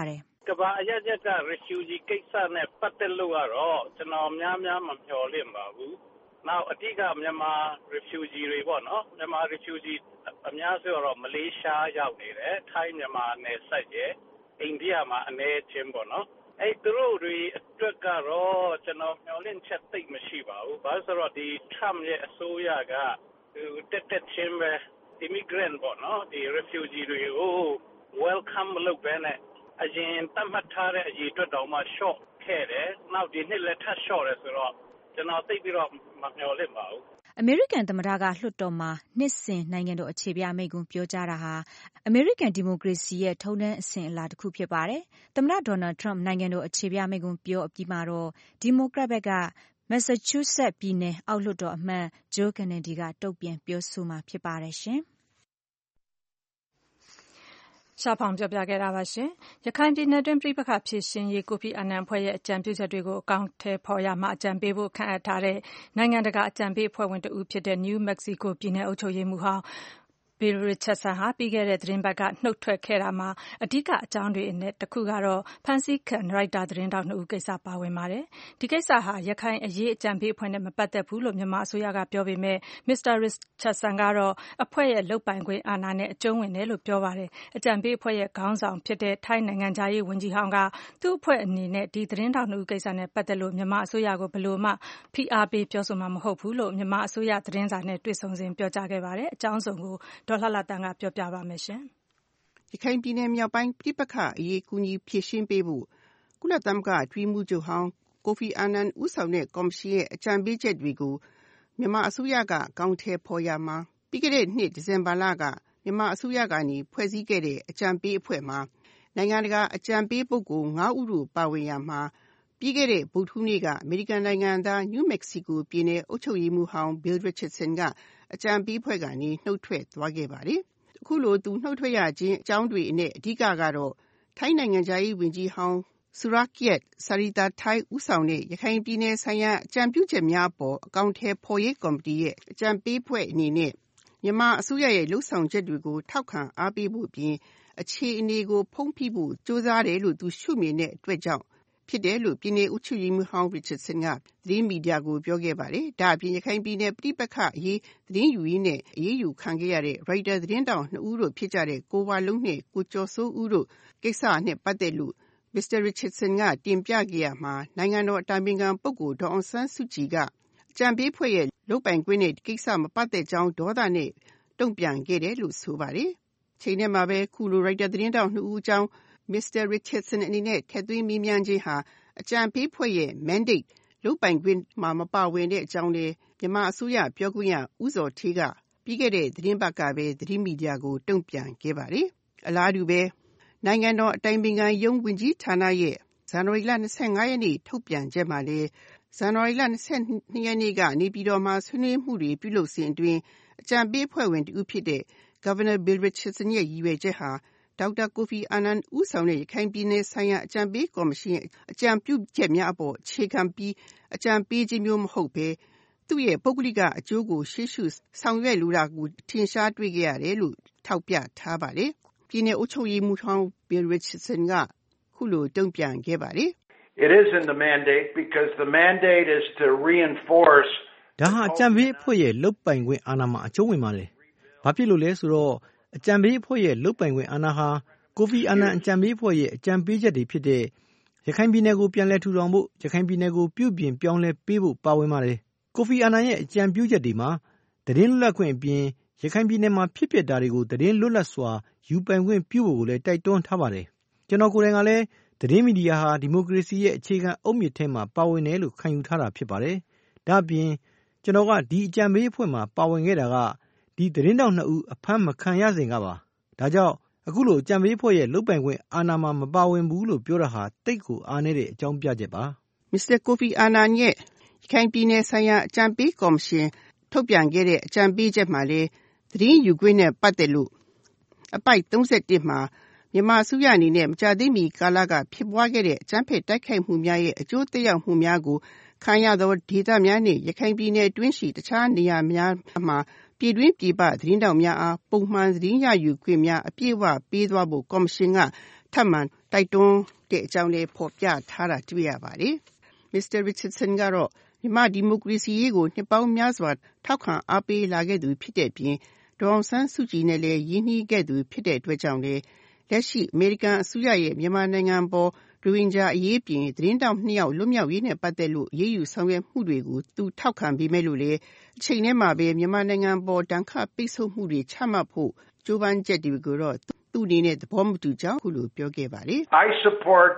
ကဘာအရရက်က refugee ကိစ္စနဲ့ပတ်သက်လို့ကတော့ကျွန်တော်များများမမျှော်လင့်ပါဘူး။နောက်အဓိကမြန်မာ refugee တွေပေါ့နော်။မြန်မာ refugee အများစုကတော့မလေးရှားရောက်နေတယ်။ထိုင်းမြန်မာနယ်စပ်ရဲ့အိန္ဒိယမှာအနေချင်းပေါ့နော်။အဲ့သူတို့တွေအတွက်ကတော့ကျွန်တော်မျှော်လင့်ချက်သိပ်မရှိပါဘူး။ဘာလို့ဆိုတော့ဒီ Trump ရဲ့အစိုးရကတက်ချင်းပဲ immigrant ပေါ့နော်။ဒီ refugee တွေကို welcome လုပ်ပဲနဲ့အရင်သတ်မှတ်ထားတဲ့အရေးအတွက်တောင်မှ short ခဲ့တယ်။နောက်ဒီနှစ်လည်းထပ် short တယ်ဆိုတော့ကျွန်တော်သိပြီးတော့မမျှော်လင့်ပါဘူး။အမေရိကန်သမ္မတကလွှတ်တော်မှာနှစ်စဉ်နိုင်ငံတော်အခြေပြမိန့်ခွန်းပြောကြားတာဟာအမေရိကန်ဒီမိုကရေစီရဲ့ထုံးတမ်းအစဉ်အလာတစ်ခုဖြစ်ပါတယ်။သမ္မတဒေါ်နယ်ထရမ့်နိုင်ငံတော်အခြေပြမိန့်ခွန်းပြောအပြီးမှာတော့ဒီမိုကရက်ဘက်ကမက်ဆာချူးဆက်ပြည်နယ်အောက်လွှတ်တော်အမတ်ဂျိုးကနေဒီကတုံ့ပြန်ပြောဆိုမှာဖြစ်ပါတယ်ရှင်။ရှားဖောင်ပြောပြခဲ့တာပါရှင်။ရခိုင်ပြည်နယ်တွင်းပြည်ပခါဖြစ်ရှင်ရေးကိုဖီအာနန်ဖွဲ့ရဲ့အကြံပြုချက်တွေကိုအကောင့်ထဲပေါ်ရမှာအကြံပေးဖို့ခန့်အပ်ထားတဲ့နိုင်ငံတကာအကြံပေးအဖွဲ့ဝင်တဦးဖြစ်တဲ့ New Mexico ပြည်နယ်အုပ်ချုပ်ရေးမှူးဟောင်းBill Richardson ဟာပြီးခဲ့တဲ့သတင်းပတ်ကနှုတ်ထွက်ခဲ့တာမှာအဓိကအကြောင်းတွေနဲ့တစ်ခုကတော့ဖန်ဆီးခံရိုက်တာသတင်းတောက်2ဦးကိစ္စပါဝင်ပါတယ်။ဒီကိစ္စဟာရခိုင်အရေးအကြံပေးအဖွဲ့နဲ့မပတ်သက်ဘူးလို့မြန်မာအစိုးရကပြောပေမဲ့ Mr. Richardson ကတော့အဖွဲ့ရဲ့လုပ်ပိုင်ခွင့်အာဏာနဲ့အကျုံးဝင်တယ်လို့ပြောပါတယ်။အကြံပေးအဖွဲ့ရဲ့ခေါင်းဆောင်ဖြစ်တဲ့ထိုင်းနိုင်ငံသားရေးဝန်ကြီးဟောင်းကသူ့အဖွဲ့အနေနဲ့ဒီသတင်းတောက်2ဦးကိစ္စနဲ့ပတ်သက်လို့မြန်မာအစိုးရကိုဘယ်လိုမှဖိအားပေးပြောဆိုမှာမဟုတ်ဘူးလို့မြန်မာအစိုးရသတင်းစာနဲ့တွေ့ဆုံစဉ်ပြောကြားခဲ့ပါတယ်။အကြောင်းစုံကိုဒေါ်လှလှတန်းကပြောပြပါမယ်ရှင်။ရခိုင်ပြည်နယ်မြောက်ပိုင်းပြည်ပခအရေးကူညီဖြည့်ရှင်းပေးဖို့ကုလသမဂ္ဂအတွင်းမှုချုပ်ဟောင်းကိုဖီအာနန်ဦးဆောင်တဲ့ကော်မရှင်ရဲ့အကြံပေးချက်တွေကိုမြန်မာအစိုးရကအကောင့်ထဲပေါ်ရမှာပြီးခဲ့တဲ့နှစ်ဒီဇင်ဘာလကမြန်မာအစိုးရကနေဖွဲ့စည်းခဲ့တဲ့အကြံပေးအဖွဲ့မှာနိုင်ငံတကာအကြံပေးပုဂ္ဂိုလ်9ဦးတို့ပါဝင်ရမှာပြီးခဲ့တဲ့ဗုဒ္ဓဟူးနေ့ကအမေရိကန်နိုင်ငံသား New Mexico ပြည်နယ်အုပ်ချုပ်ရေးမှူးဟောင်း Bill Richardson ကအကြံပေးအဖွဲ့ကနေနှုတ်ထွက်သွားခဲ့ပါတယ်။အခုလိုသူနှုတ်ထွက်ရခြင်းအကြောင်းတွေနဲ့အဓိကကတော့ထိုင်းနိုင်ငံသားရေးဝန်ကြီးဟောင်းSurakiart Sathirathai ဦးဆောင်တဲ့ရခိုင်ပြည်နယ်ဆိုင်ရာအကြံပြုချက်များအပေါ်အကောင့်ထဲပေါ်ရေးကော်မတီရဲ့အကြံပေးအဖွဲ့အနေနဲ့မြန်မာအစိုးရရဲ့လှုပ်ဆောင်ချက်တွေကိုထောက်ခံအားပေးဖို့ပြင်အခြေအနေကိုဖုံးဖိဖို့ကြိုးစားတယ်လို့သူရှုမြင်တဲ့အတွက်ကြောင့်ဖြစ်တယ်လို့ပြည်နယ်အုပ်ချုပ်ရေးမှူးဟောင်း Richardson ကသတင်းမီဒီယာကိုပြောခဲ့ပါတယ်။ဒါအပြင်ရခိုင်ပြည်နယ်ပြည်ပခအရေးသတင်းယူရင်းနဲ့အရေးယူခံခဲ့ရတဲ့ Reuters သတင်းတောင်2ဦးတို့ဖြစ်ကြတဲ့ကိုဝလုံးနဲ့ကိုကျော်စိုးဦးတို့ကိစ္စနဲ့ပတ်သက်လို့Mr. Richardson ကတင်ပြခဲ့ရမှာနိုင်ငံတော်အတိုင်ပင်ခံပုဂ္ဂိုလ်ဒေါ်အောင်ဆန်းစုကြည်ကအကြံပေးဖွဲ့ရဲ့လုပ်ပိုင်ခွင့်နဲ့ကိစ္စမပတ်သက်ကြောင်းဒေါသနဲ့တုံ့ပြန်ခဲ့တယ်လို့ဆိုပါတယ်။ချိန်နဲ့မှာပဲခုလို Reuters သတင်းတောင်2ဦးအကြောင်းMr. Richardson အနေနဲ့ထည့်သွင်းမေးမြန်းခြင်းဟာအကြံပေးဖွဲ့ရဲ့ mandate လုပ်ပိုင်ခွင့်မှာမပါဝင်တဲ့အကြောင်းနဲ့မြန်မာအစိုးရပြောခွင့်ရဦးဇော်ဌေးကပြီးခဲ့တဲ့သတင်းပတ်ကပဲသတင်းမီဒီယာကိုတုံ့ပြန်ခဲ့ပါတယ်။အလားတူပဲနိုင်ငံတော်အတိုင်ပင်ခံရုံးဝန်ကြီးဌာနရဲ့ဇန်နဝါရီလ25ရက်နေ့ထုတ်ပြန်ချက်မှာလည်းဇန်နဝါရီလ22ရက်နေ့ကနေပြည်တော်မှာဆွေးနွေးမှုတွေပြုလုပ်စဉ်အတွင်းအကြံပေးဖွဲ့ဝင်တဦးဖြစ်တဲ့ Governor Bill Richardson ရဲ့ရည်ရွယ်ချက်ဟာဒေါက်တာကိုဖီအာနန်ဦးဆောင်တဲ့ရခိုင်ပြည်နယ်ဆိုင်ရာအကြံပေးကော်မရှင်ရဲ့အကြံပြုချက်များအပေါ်အခြေခံပြီးအကြံပေးခြင်းမျိုးမဟုတ်ဘဲသူ့ရဲ့ပုဂ္ဂလိကအကျိုးကိုရှေ့ရှုဆောင်ရွက်လိုတာကိုထင်ရှားတွေ့ခဲ့ရတယ်လို့ထောက်ပြထားပါတယ်။ပြည်နယ်အုပ်ချုပ်ရေးမှူးဟောင်း Bill Richardson ကခုလိုတုံ့ပြန်ခဲ့ပါတယ်။ It is in the mandate because the mandate is to reinforce ဒါဟာအကြံပေးအဖွဲ့ရဲ့လုပ်ပိုင်ခွင့်အာဏာမှာအကျုံးဝင်ပါတယ်။ဘာဖြစ်လို့လဲဆိုတော့အကြံပေးအဖွဲ့ရဲ့လုပ်ပိုင်ခွင့်အာဏာဟာကိုဖီအာနန်အကြံပေးအဖွဲ့ရဲ့အကြံပေးချက်တွေဖြစ်တဲ့ရခိုင်ပြည်နယ်ကိုပြန်လည်ထူထောင်ဖို့ရခိုင်ပြည်နယ်ကိုပြုပြင်ပြောင်းလဲပေးဖို့ပါဝင်ပါတယ်။ကိုဖီအာနန်ရဲ့အကြံပြုချက်တွေမှာသတင်းလွတ်လပ်ခွင့်အပြင်ရခိုင်ပြည်နယ်မှာဖြစ်ပျက်တာတွေကိုသတင်းလွတ်လပ်စွာယူပိုင်ခွင့်ပြုဖို့ကိုလည်းတိုက်တွန်းထားပါတယ်။ကျွန်တော်ကိုယ်တိုင်ကလည်းသတင်းမီဒီယာဟာဒီမိုကရေစီရဲ့အခြေခံအုတ်မြစ်ထဲမှာပါဝင်တယ်လို့ခံယူထားတာဖြစ်ပါတယ်။ဒါ့အပြင်ကျွန်တော်ကဒီအကြံပေးအဖွဲ့မှာပါဝင်ခဲ့တာကဒီသတင်းတောက်2ဦးအဖမ်းမခံရစဉ်ကပါ။ဒါကြောင့်အခုလိုအကြံပေးအဖွဲ့ရဲ့လုပ်ပိုင်ခွင့်အာဏာမှာမပါဝင်ဘူးလို့ပြောတာဟာတိတ်ကိုအားနည်းတဲ့အကြောင်းပြချက်ပါ။ Mr. Kofi Annan ရဲ့ရခိုင်ပြည်နယ်ဆိုင်ရာအကြံပေးကော်မရှင်ထုတ်ပြန်ခဲ့တဲ့အကြံပေးချက်မှာလည်းသတင်းယူခွင့်နဲ့ပတ်သက်လို့အပိုက်31မှာမြန်မာအစိုးရအနေနဲ့မကြာသေးမီကာလကဖြစ်ပွားခဲ့တဲ့အကြမ်းဖက်တိုက်ခိုက်မှုများရဲ့အကျိုးသက်ရောက်မှုများကိုခံရသောဒေသများနှင့်ရခိုင်ပြည်နယ်တွင်းရှိတခြားနေရာများမှာပြည်တွင်းပြည်ပသတင်းတောက်များအားပုံမှန်သတင်းရယူခွင့်များအပြည့်အဝပေးသွားဖို့ကော်မရှင်ကထပ်မံတိုက်တွန်းတဲ့အကြောင်းလည်းဖော်ပြထားတာတွေ့ရပါတယ်။ Mr. Richardson ကတော့မြန်မာဒီမိုကရေစီရေးကိုနှစ်ပေါင်းများစွာထောက်ခံအားပေးလာခဲ့သူဖြစ်တဲ့အပြင်ဒေါ်အောင်ဆန်းစုကြည်နဲ့လည်းရင်းနှီးခဲ့သူဖြစ်တဲ့အတွက်ကြောင့်လည်းလက်ရှိအမေရိကန်အစိုးရရဲ့မြန်မာနိုင်ငံပေါ်ရိုဟင်ဂျာအရေးပြင်သတင်းတောက်2ယောက်လွတ်မြောက်ရေးနဲ့ပတ်သက်လို့ရေးယူဆောင်ရွက်မှုတွေကိုသူထောက်ခံပေးမဲ့လို့လေအချိန်ထဲမှာပဲမြန်မာနိုင်ငံပေါ်တန်ခါပိတ်ဆို့မှုတွေချမှတ်ဖို့ကြိုးပမ်းချက်တွေကိုတော့သူ့အနေနဲ့သဘောမတူကြောင်းခုလိုပြောခဲ့ပါတယ်။ I support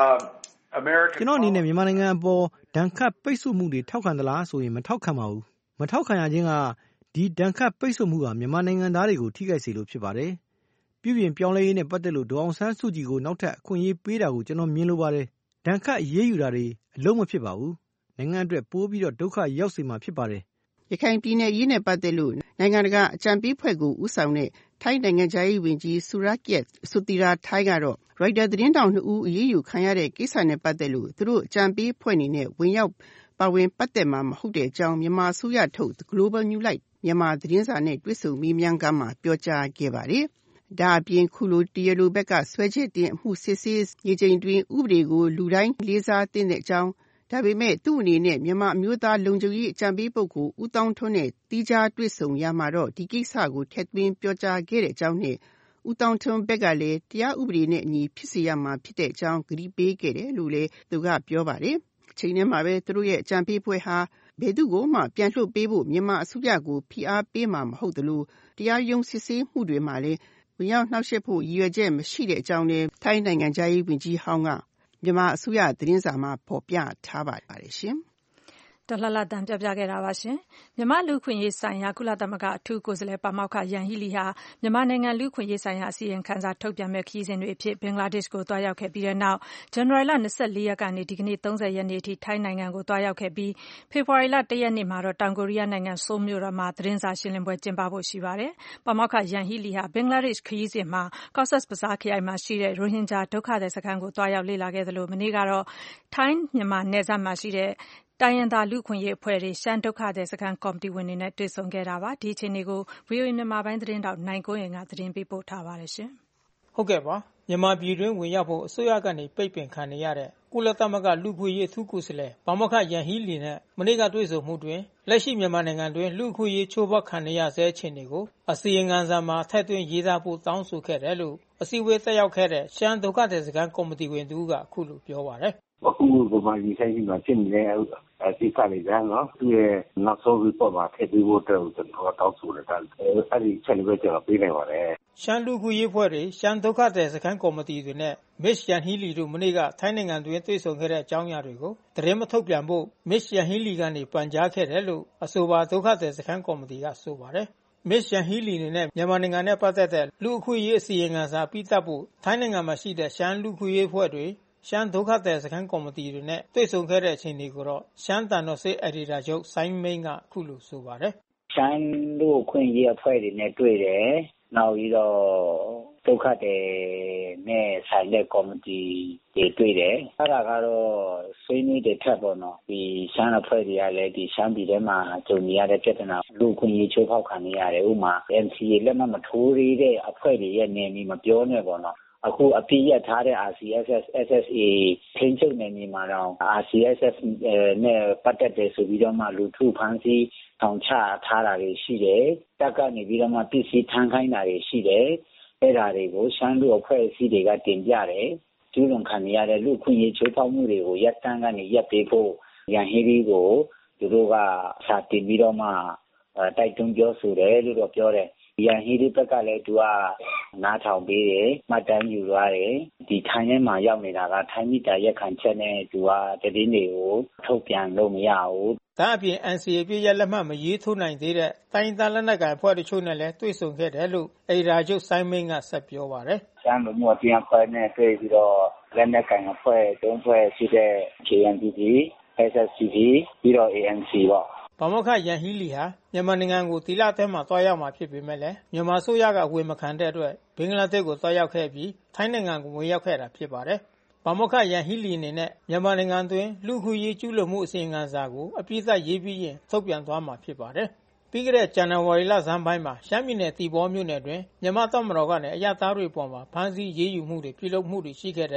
American ကျွန်တော်အနေနဲ့မြန်မာနိုင်ငံအပေါ်ဒဏ်ခတ်ပိတ်ဆို့မှုတွေထောက်ခံသလားဆိုရင်မထောက်ခံပါဘူး။မထောက်ခံရခြင်းကဒီဒဏ်ခတ်ပိတ်ဆို့မှုကမြန်မာနိုင်ငံသားတွေကိုထိခိုက်စေလို့ဖြစ်ပါတယ်။ပြုပြင်ပြောင်းလဲရေးနဲ့ပတ်သက်လို့ဒေါ်အောင်ဆန်းစုကြည်ကိုနောက်ထပ်အခွင့်အရေးပေးတာကိုကျွန်တော်မြင်လိုပါတယ်။ဒဏ်ခတ်အရေးယူတာတွေအလုံးမဖြစ်ပါဘူး။နိုင်ငံအတွက်ပိုးပြီးတော့ဒုက္ခရောက်စေမှာဖြစ်ပါတယ်။ရခိုင်ပြည်နယ်ရေးနဲ့ပတ်သက်လို့နိုင်ငံတကာအကြံပေးဖွဲ့ကိုဦးဆောင်တဲ့ထိုင်းနိုင်ငံသားရေးဝန်ကြီးဆူရာကက်ဆူတီရာထိုင်းကတော့ရိုက်တာသတင်းတောင်2ဦးအရေးယူခံရတဲ့ကိစ္စနဲ့ပတ်သက်လို့သူတို့အကြံပေးဖွဲ့အနေနဲ့ဝင်ရောက်ပါဝင်ပတ်သက်မှာမဟုတ်တဲ့အကြောင်းမြန်မာအစိုးရထုတ် Global New Light မြန်မာသတင်းစာနဲ့တွေ့ဆုံမေးမြန်းခန်းမှာပြောကြားခဲ့ပါတယ်။ဒါအပြင်ခုလိုတရားလိုဘက်ကဆွဲချက်တင်အမှုစစ်ဆေးနေချိန်တွင်ဥပဒေကိုလူတိုင်းလေးစားသင့်တဲ့အကြောင်းဒါပေမဲ့သူ့အနေနဲ့မြန်မာအမျိုးသားလုံခြုံရေးအကြံပေးပုဂ္ဂိုလ်ဦးတောင်းထွန်းနဲ့တီးခြားတွေ့ဆုံရမှာတော့ဒီကိစ္စကိုထည့်သွင်းပြောကြားခဲ့တဲ့အကြောင်းနဲ့ဦးတောင်းထွန်းဘက်ကလည်းတရားဥပဒေနဲ့အညီဖြစ်စေရမှာဖြစ်တဲ့အကြောင်းကတိပေးခဲ့တယ်လို့လည်းသူကပြောပါတယ်။အချိန်ထဲမှာပဲသူတို့ရဲ့အကြံပေးဖွဲ့ဟာဘယ်သူ့ကိုမှပြန်လွှတ်ပေးဖို့မြန်မာအစိုးရကိုဖိအားပေးမှာမဟုတ်သလိုတရားရုံးစစ်ဆေးမှုတွေမှာလည်းဝင်ရောက်နှောက်ယှက်ဖို့ရည်ရွယ်ချက်မရှိတဲ့အကြောင်းနဲ့ထိုင်းနိုင်ငံသားရေးဝန်ကြီးဟောင်းကမြန်မာအစိုးရသတင်းစာမှာဖော်ပြထားပါတယ်ရှင်။တလှလှတန်ပြပြခဲ့တာပါရှင်မြန်မာလူခွင့်ရေးဆိုင်ရာကုလသမဂ္ဂအထူးကိုယ်စားလှယ်ပါမောက္ခယန်ဟီလီဟာမြန်မာနိုင်ငံလူခွင့်ရေးဆိုင်ရာအစီရင်ခံစာထုတ်ပြန်မဲ့ခရီးစဉ်တွေအဖြစ်ဘင်္ဂလားဒေ့ရှ်ကိုတွားရောက်ခဲ့ပြီးတဲ့နောက်ဇန်နဝါရီလ24ရက်ကနေဒီကနေ့30ရက်နေ့အထိထိုင်းနိုင်ငံကိုတွားရောက်ခဲ့ပြီးဖေဖော်ဝါရီလ1ရက်နေ့မှာတော့တောင်ကိုရီးယားနိုင်ငံဆိုးလ်မြို့တော်မှာသတင်းစာရှင်းလင်းပွဲကျင်းပဖို့ရှိပါတယ်ပါမောက္ခယန်ဟီလီဟာဘင်္ဂလားဒေ့ရှ်ခရီးစဉ်မှာ Cox's Bazar ခရိုင်မှာရှိတဲ့ရိုဟင်ဂျာဒုက္ခသည်စခန်းကိုတွားရောက်လေ့လာခဲ့သလိုမနေ့ကတော့ထိုင်းမြန်မာနယ်စပ်မှာရှိတဲ့တိုင်းရင်းသားလူခွင့်ရေးအဖွဲ့တွေရှမ်းဒုက္ခသည်စခန်းကော်မတီဝင်တွေနဲ့တွေ့ဆုံခဲ့တာပါဒီအခြေအနေကို VOA မြန်မာပိုင်းသတင်းတောက်နိုင်ကိုရင်ကသတင်းပေးပို့ထားပါတယ်ရှင်ဟုတ်ကဲ့ပါမြန်မာပြည်တွင်းဝင်ရောက်ဖို့အစိုးရကနေပိတ်ပင်ခံနေရတဲ့ကုလသမဂ္ဂလူခွင့်ရေးအထူးကိုယ်စားလှယ်ပါမောက္ခယန်ဟီလီနဲ့မနေ့ကတွေ့ဆုံမှုတွင်လက်ရှိမြန်မာနိုင်ငံတွင်လူခွင့်ရေးချိုးဖောက်ခံနေရဆဲအခြေအနေကိုအစီရင်ခံစာမှာထည့်သွင်းရေးသားဖို့တောင်းဆိုခဲ့တယ်လို့အစည်းအဝေးတက်ရောက်ခဲ့တဲ့ရှမ်းဒုက္ခသည်စခန်းကော်မတီဝင်တူကအခုလိုပြောပါတယ်အခုဗမာပြည်ဆိုင်ရှိမှာဖြစ်နေတဲ့ကိစ္စတွေကတော့သူ့ရဲ့နောက်ဆုံး report မှာထည့်သွင်းဖို့အတွက်ကျွန်တော်တောင်းဆိုတယ်အဲ့ဒီချက်လေးပဲကျွန်တော်ပေးနိုင်ပါတယ်ရှမ်းလူခွင့်ရေးဖွဲ့တွေရှမ်းဒုက္ခသည်စခန်းကော်မတီတွေနဲ့မစ်ယန်ဟီလီတို့မနေ့ကထိုင်းနိုင်ငံတွင်တွေ့ဆုံခဲ့တဲ့အကြောင်းအရာတွေကိုသတင်းမထုတ်ပြန်ဖို့မစ်ယန်ဟီလီကနေပန်ကြားခဲ့တယ်လို့အဆိုပါဒုက္ခသည်စခန်းကော်မတီကဆိုပါတယ်မစ်ယန်ဟီလီနေနဲ့မြန်မာနိုင်ငံနဲ့ပတ်သက်တဲ့လူအခွင့်အရေးအစီရင်ခံစာပြီးတပ်ဖို့ထိုင်းနိုင်ငံမှာရှိတဲ့ရှမ်းလူခွင့်ရေးဖွဲ့တွေရှမ်းဒုက္ခသည်စခန်းကော်မတီတွေနဲ့တွေ့ဆုံခဲ့တဲ့အချိန်တွေကိုတော့ရှမ်းတန်တော်စစ်အက်ဒီတာချုပ်ဆိုင်းမိန်ကအခုလိုဆိုပါတယ်ရှမ်းလူခွင့်ရေးအဖွဲ့တွေနဲ့တွေ့တယ်နောက်ပြီးတော့ဒုက္ခသည်နဲ့ဆိုင်တဲ့ကော်မတီတွေတွေ့တယ်အဲ့ဒါကတော့ဆွေးနွေးတဲ့ထက်ပေါ့နော်ဒီရှမ်းအဖွဲ့တွေကလည်းဒီရှမ်းပြည်ထဲမှာကြုံနေရတဲ့ပြဿနာလူခွင့်ရေးချိုးဖောက်ခံနေရတယ်ဥပမာ NCA လက်မှတ်မထိုးသေးတဲ့အဖွဲ့တွေရဲ့နေမီမပြောနဲ့ပေါ့နော်အခုအပြည့်ရထားတဲ့ RCSS SSA ထိန်းချုပ်နေနေမှာတော့ RCSS နဲ့ပတ်သက်တယ်ဆိုပြီးတော့မှလူထုဖမ်းဆီးထောင်ချထားတာတွေရှိတယ်တပ်ကနေပြီးတော့မှပစ္စည်းထမ်းခိုင်းတာတွေရှိတယ်အဲ့ဒါတွေကိုရှမ်းလူအဖွဲ့အစည်းတွေကတင်ပြတယ်ကျူးလွန်ခံရတဲ့လူခွင့်ရေးချိုးဖောက်မှုတွေကိုရပ်တန်းကနေရပ်ပေးဖို့ရန်ဟီရီကိုသူတို့ကစာတင်ပြီးတော့မှတိုက်တွန်းပြောဆိုတယ်လို့တော့ပြောတယ်ရန်ဟီရီဘက်ကလည်းသူကနားထောင်ပေးတယ်မှတ်တမ်းယူသွားတယ်ဒီထိုင်းထဲမှာရောက်နေတာကထိုင်းမိသားရက်ခံချက်နဲ့သူကတည်င်းတွေကိုထုတ်ပြန်လို့မရဘူးဒါအပြင် NCA ပြည့်ရလက်မှတ်မရေးထိုးနိုင်သေးတဲ့တိုင်းသားလက်နက်ကိုင်အဖွဲ့တချို့နဲ့လည်းတွေ့ဆုံခဲ့တယ်လို့အယ်ဒါချုပ်ဆိုင်းမိန်ကဆက်ပြောပါတယ်ရှမ်းလူမျိုးအပြင်အဖွဲ့နဲ့တွေ့ပြီးတော့လက်နက်ကိုင်အဖွဲ့၃ဖွဲ့ရှိတဲ့ KNPP SSPP ပြီးတော့ ANC ပေါ့ပါမောက္ခယန်ဟီလီဟာမြန်မာနိုင်ငံကိုဒီလထဲမှာတွားရောက်မှာဖြစ်ပေမဲ့လည်းမြန်မာအစိုးရကအဝေမခံတဲ့အတွက်ဘင်္ဂလားဒေ့ရှ်ကိုတွားရောက်ခဲ့ပြီးထိုင်းနိုင်ငံကိုဝင်ရောက်ခဲ့တာဖြစ်ပါတယ်။ပါမောက္ခယန်ဟီလီအနေနဲ့မြန်မာနိုင်ငံတွင်လူခွင့်ရေးကျူးလွန်မှုအစီရင်ခံစာကိုအပြည့်အစုံရေးပြီးရင်ထုတ်ပြန်သွားမှာဖြစ်ပါတယ်။ပြီးခဲ့တဲ့ဇန်နဝါရီလဆန်းပိုင်းမှာရှမ်းပြည်နယ်တီဘောမြို့နယ်တွင်မြန်မာတပ်မတော်ကနေအရသားတွေပေါ်မှာဖမ်းဆီးရေးယူမှုတွေပြုလုပ်မှုတွေရှိခဲ့တယ်လို့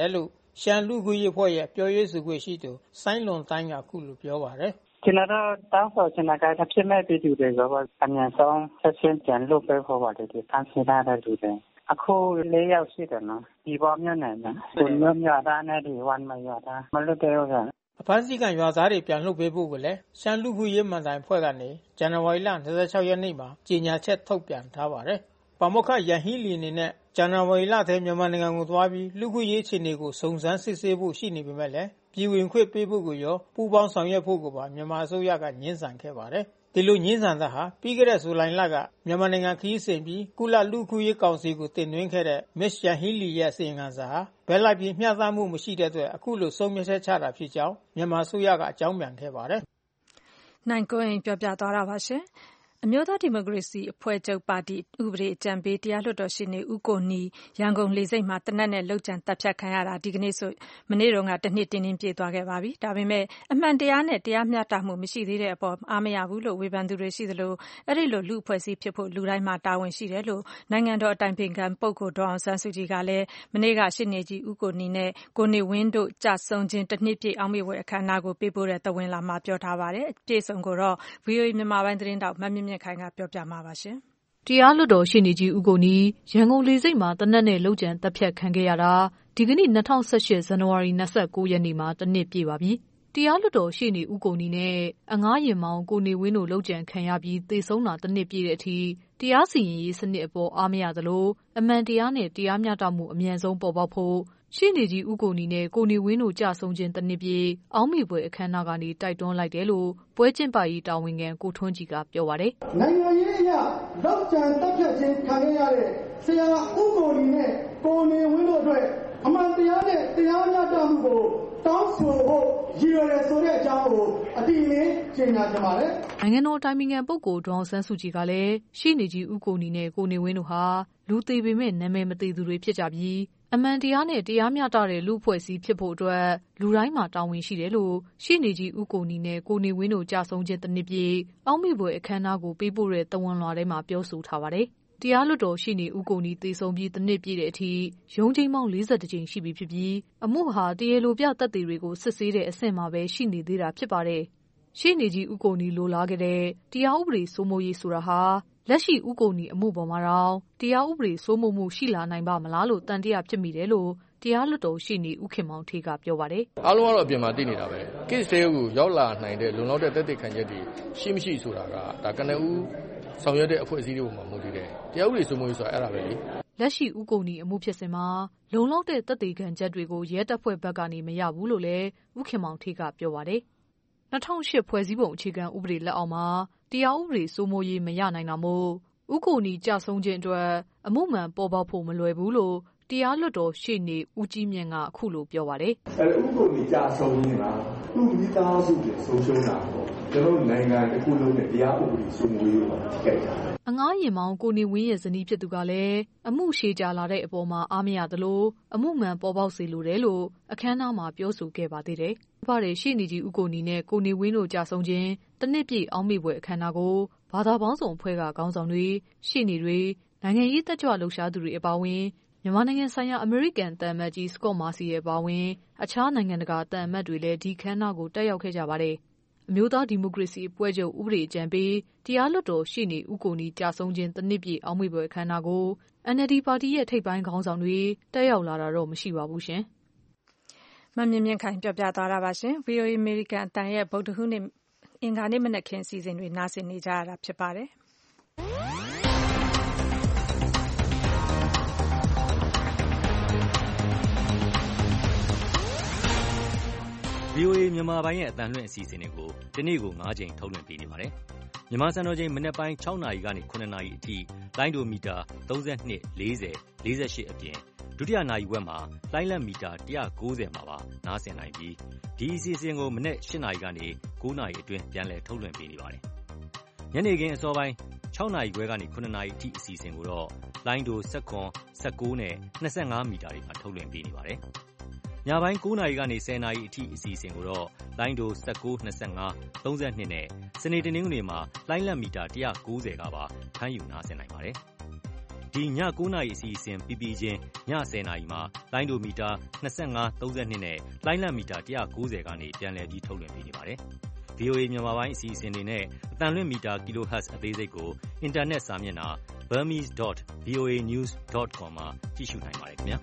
ရှမ်းလူခွေအဖွဲ့ရဲ့ပြောရေးဆိုခွင့်ရှိသူဆိုင်းလွန်တိုင်းကအခုလိုပြောပါတယ်ကျွန်တော်တောင်းဆိုချင်တာကဖြစ်မဲ့ပြည်သူတွေကကအမြန်ဆုံးဆက်ရှင်ပြန်လုပ်ပေးဖို့ပါတယ်ဒီဖန်ဆီးထားတဲ့လူတွေအခု4ယောက်ရှိတယ်နော်ဒီပေါ်မြို့နယ်မှာကိုမျိုးမြတာနဲ့ဒီဝန်မရတာမလွတ်တဲ့ဥစ္စာအဖမ်းဆီးခံရွာသားတွေပြန်လွှတ်ပေးဖို့ကိုလည်းရှမ်းလူခွေမှန်တိုင်ဖွဲ့ကနေဇန်နဝါရီလ26ရက်နေ့မှာကြေညာချက်ထုတ်ပြန်ထားပါတယ်ပါမောက္ခရန်ဟီလီအနေနဲ့ဇန်နဝါရီလထဲမြန်မာနိုင်ငံကိုသွားပြီးလူခွေရေးအခြေအနေကိုစုံစမ်းစစ်ဆေးဖို့ရှိနေပေမဲ့လည်းပြည်ဝင်ခွင့်ပေးဖို့ကိုရောပူးပေါင်းဆောင်ရွက်ဖို့ကိုပါမြန်မာအစိုးရကညှင်းဆန်ခဲ့ပါတယ်ဒီလိုညှင်းဆန်တာဟာပြီးခဲ့တဲ့ဇူလိုင်လကမြန်မာနိုင်ငံခရီးစဉ်ပြီးကုလလူခွေရေးကောင်စီကိုတင်သွင်းခဲ့တဲ့ Miss Yan Hee Lee ရဲ့အစီရင်ခံစာဟာဘယ်လိုက်ပြီးမျှတမှုမရှိတဲ့အတွက်အခုလိုဆုံးဖြတ်ချက်ချတာဖြစ်ကြောင်းမြန်မာအစိုးရကအကြောင်းပြန်ခဲ့ပါတယ်။နိုင်ကွန်းရင်ပြောပြသွားတာပါရှင်။အမျိုးသားဒီမိုကရေစီအဖွဲ့ချုပ်ပါတီဥပဒေအကြံပေးတရားလွှတ်တော်ရှေ့နေဦးကိုနီရန်ကုန်လေဆိပ်မှာတနက်နဲ့လှုပ်ကြံတပ်ဖြတ်ခံရတာဒီကနေ့ဆိုမနေ့တုန်းကတစ်နှစ်တင်းတင်းပြည့်သွားခဲ့ပါပြီ။ဒါပေမဲ့အမှန်တရားနဲ့တရားမျှတမှုမရှိသေးတဲ့အပေါ်အားမရဘူးလို့ဝေဖန်သူတွေရှိသလိုအဲ့ဒီလိုလူအဖွဲ့အစည်းဖြစ်ဖို့လူတိုင်းမှာတာဝန်ရှိတယ်လို့နိုင်ငံတော်အတိုင်ပင်ခံပုဂ္ဂိုလ်ဒေါ်အောင်ဆန်းစုကြည်ကလည်းမနေ့ကရှေ့နေကြီးဦးကိုနီနဲ့ကိုနေဝင်းတို့ကြဆုံခြင်းတစ်နှစ်ပြည့်အောင်မေဝဲအခမ်းအနားကိုပေးပို့တဲ့သဝင်လာမှာပြောထားပါတယ်။ပြေဆုံးကိုတော့ VOA မြန်မာပိုင်းသတင်းတောက်မမြင့်မြင့်ခိုင်ကပြောပြမှာပါရှင်။တရားလွှတ်တော်ရှေ့နေကြီးဦးကိုနီရန်ကုန်လေဆိပ်မှာတနက်နဲ့လှုပ်ကြံတပ်ဖြတ်ခံခဲ့ရတာဒီကနေ့2018ဇန်နဝါရီ29ရက်နေ့မှာတစ်နှစ်ပြည့်ပါပြီ။တရားလွှတ်တော်ရှေ့နေဦးကိုနီနဲ့အငားရင်မောင်ကိုနေဝင်းတို့လှုပ်ကြံခံရပြီးသေဆုံးတာတစ်နှစ်ပြည့်တဲ့အထိတရားစီရင်ရေးစနစ်အပေါ်အားမရသလိုအမှန်တရားနဲ့တရားမျှတမှုအမြန်ဆုံးပေါ်ပေါက်ဖို့ရှေ့နေကြီးဦးကိုနီနဲ့ကိုနေဝင်းတို့ကြဆုံခြင်းတစ်နှစ်ပြည့်အောင်းမေပွဲအခမ်းအနားကနေတိုက်တွန်းလိုက်တယ်လို့ပွဲကျင်းပရေးတာဝန်ခံကိုထွန်းကြည်ကပြောပါတယ်။နိုင်ငံရေးအရလောက်ကျန်တပ်ဖြတ်ခြင်းခံရတဲ့ဆရာဦးကိုနီနဲ့ကိုနေဝင်းတို့အတွက်အမှန်တရားနဲ့တရားမျှတမှုကိုတောင်းဆိုဖို့ရည်ရွယ်ရဆိုတဲ့အကြောင်းကိုအတိအလင်းကြေညာကြပါတယ်။နိုင်ငံတော်တိုင်ပင်ခံပုဂ္ဂိုလ်ဒေါ်အောင်ဆန်းစုကြည်ကလည်းရှေ့နေကြီးဦးကိုနီနဲ့ကိုနေဝင်းတို့ဟာလူသေးပေမဲ့နာမည်မသေးသူတွေဖြစ်ကြပြီးအမှန်တရားနဲ့တရားမျှတတဲ့လူအဖွဲ့အစည်းဖြစ်ဖို့အတွက်လူတိုင်းမှာတာဝန်ရှိတယ်လို့ရှေ့နေကြီးဦးကိုနီနဲ့ကိုနေဝင်းတို့ကြဆုံခြင်းတစ်နှစ်ပြည့်အောက်မေပွဲအခမ်းအနားကိုပေးပို့တဲ့သဝန်လွှာထဲမှာပြောဆိုထားပါတယ်။တရားလွှတ်တော်ရှေ့နေဦးကိုနီသေဆုံးပြီးတစ်နှစ်ပြည့်တဲ့အထိရုံးချိန်ပေါင်း40ကြိမ်ရှိပြီဖြစ်ပြီးအမှုဟာတရားလိုပြသက်သေတွေကိုစစ်ဆေးတဲ့အဆင့်မှာပဲရှိနေသေးတာဖြစ်ပါတယ်။ရှေ့နေကြီးဦးကိုနီလိုလားခဲ့တဲ့တရားဥပဒေစိုးမိုးရေးဆိုတာဟာလက်ရှိဦးကိုနီအမှုပေါ်မှာတော့တရားဥပဒေစိုးမိုးမှုရှိလာနိုင်ပါမလားလို့တန်တရားဖြစ်မိတယ်လို့တရားလွှတ်တော်ရှေ့နေဦးခင်မောင်ထေးကပြောပါတယ်။အားလုံးကတော့အပြင်မှာသိနေတာပဲ။ case တွေကိုရောက်လာနိုင်တဲ့လုံလောက်တဲ့သက်သေခံချက်တွေရှိမရှိဆိုတာကဒါကနဦးဆောင်ရွက်တဲ့အဖွဲ့အစည်းတွေပေါ်မှာမူတည်တယ်။တရားဥပဒေစိုးမိုးရေးဆိုတာအဲ့ဒါပဲလေ။လက်ရှိဦးကိုနီအမှုဖြစ်စဉ်မှာလုံလောက်တဲ့သက်သေခံချက်တွေကိုရဲတပ်ဖွဲ့ဘက်ကနေမရဘူးလို့လည်းဦးခင်မောင်ထေးကပြောပါတယ်။2008ဖွဲ့စည်းပုံအခြေခံဥပဒေလက်အောက်မှာတရားဥပဒေစိုးမိုးရေးမရနိုင်တာမို့ဦးကိုနီကြဆုံးခြင်းအတွက်အမှုမှန်ပေါ်ပေါက်ဖို့မလွယ်ဘူးလို့တရားလွှတ်တော်ရှေ့နေဦးကြီးမြင့်ကအခုလိုပြောပါတယ်။ဦးကိုနီကြဆုံးနေတာသူ့မိသားစုတွေဆုံးရှုံးတာပေါ့။ကျွန်တော်နိုင်ငံတစ်ခုလုံးနဲ့တရားဥပဒေစိုးမိုးရေးပါခဲ့တာ။အငားရင်မောင်ကိုနေဝင်းရဲ့ဇနီးဖြစ်သူကလည်းအမှုရှည်ကြာလာတဲ့အပေါ်မှာအားမရသလိုအမှုမှန်ပေါ်ပေါက်စေလိုတယ်လို့အခမ်းအနားမှာပြောဆိုခဲ့ပါသေးတယ်။ပါတယ်ရှေ့နေကြီးဦးကိုနီနဲ့ကိုနေဝင်းတို့ကြဆုံခြင်းတစ်နှစ်ပြည့်အောက်မေ့ပွဲအခမ်းအနားကိုဘာသာပေါင်းစုံအဖွဲ့ကခေါင်းဆောင်တွေရှေ့နေတွေနိုင်ငံရေးတက်ကြွလှုပ်ရှားသူတွေအပါအဝင်မြန်မာနိုင်ငံဆိုင်ရာအမေရိကန်သံအမတ်ကြီးစကော့မာစီရဲ့ပါဝင်အခြားနိုင်ငံတကာသံအမတ်တွေလည်းဒီခမ်းနားကိုတက်ရောက်ခဲ့ကြပါတယ်။အမျိုးသားဒီမိုကရေစီအဖွဲ့ချုပ်ဥပဒေအကြံပေးတရားလွှတ်တော်ရှေ့နေဦးကိုနီကြာဆုံးခြင်းတစ်နှစ်ပြည့်အောက်မေ့ပွဲအခမ်းအနားကို NLD ပါတီရဲ့ထိပ်ပိုင်းခေါင်းဆောင်တွေတက်ရောက်လာတာတော့မရှိပါဘူးရှင်။မမြင့်မြင့်ခိုင်ပြောပြသွားတာပါရှင်။ VOA အမေရိကန်အတန်ရဲ့ဗုဒ္ဓဟူးနေ့အင်္ဂါနေ့မနက်ခင်းစီစဉ်တွေနားဆင်နေကြရတာဖြစ်ပါတယ်။ VOA မြန်မာပိုင်းရဲ့အသံလွှင့်အစီအစဉ်တွေကိုဒီနေ့ကို9ချိန်ထုတ်လွှင့်ပေးနေပါတယ်။မြန်မာစံတော်ချိန်မနက်ပိုင်း6နာရီကနေ9နာရီအထိလိုင်းဒိုမီတာ32 40 48အပြင်ဒုတိယနာရီဝက်မှာလိုင်းလက်မီတာ190မှာပါနားဆင်နိုင်ပြီးဒီအစီအစဉ်ကိုမနက်8နာရီကနေ9နာရီအတွင်းပြန်လည်ထုတ်လွှင့်ပေးနေပါတယ်။ညနေခင်းအစောပိုင်း6နာရီခွဲကနေ9နာရီအထိအစီအစဉ်ကိုတော့လိုင်းဒို19နဲ့25မီတာတွေမှာထုတ်လွှင့်ပေးနေပါတယ်။ညပိုင်း9နာရီကနေ10နာရီအထိအစီအစဉ်ကိုတော့လိုင်းဒို19 25 32နဲ့စနေတနင်္ဂနွေမှာလိုင်းလက်မီတာ190ကပါဖမ်းယူနားဆင်နိုင်ပါတယ်။ဒီည9နာရီအစီအစဉ်ပြီးပြီးချင်းည10နာရီမှာလိုင်းဒိုမီတာ25 32နဲ့လိုင်းလံမီတာ190ကနေပြန်လည်ပြီးထုတ်လွှင့်ပေးနေပါတယ်။ VOA မြန်မာပိုင်းအစီအစဉ်တွေနဲ့အသံလွှင့်မီတာ kHz အသေးစိတ်ကိုအင်တာနက်စာမျက်နှာ burmese.voanews.com မှာကြည့်ရှုနိုင်ပါတယ်ခင်ဗျာ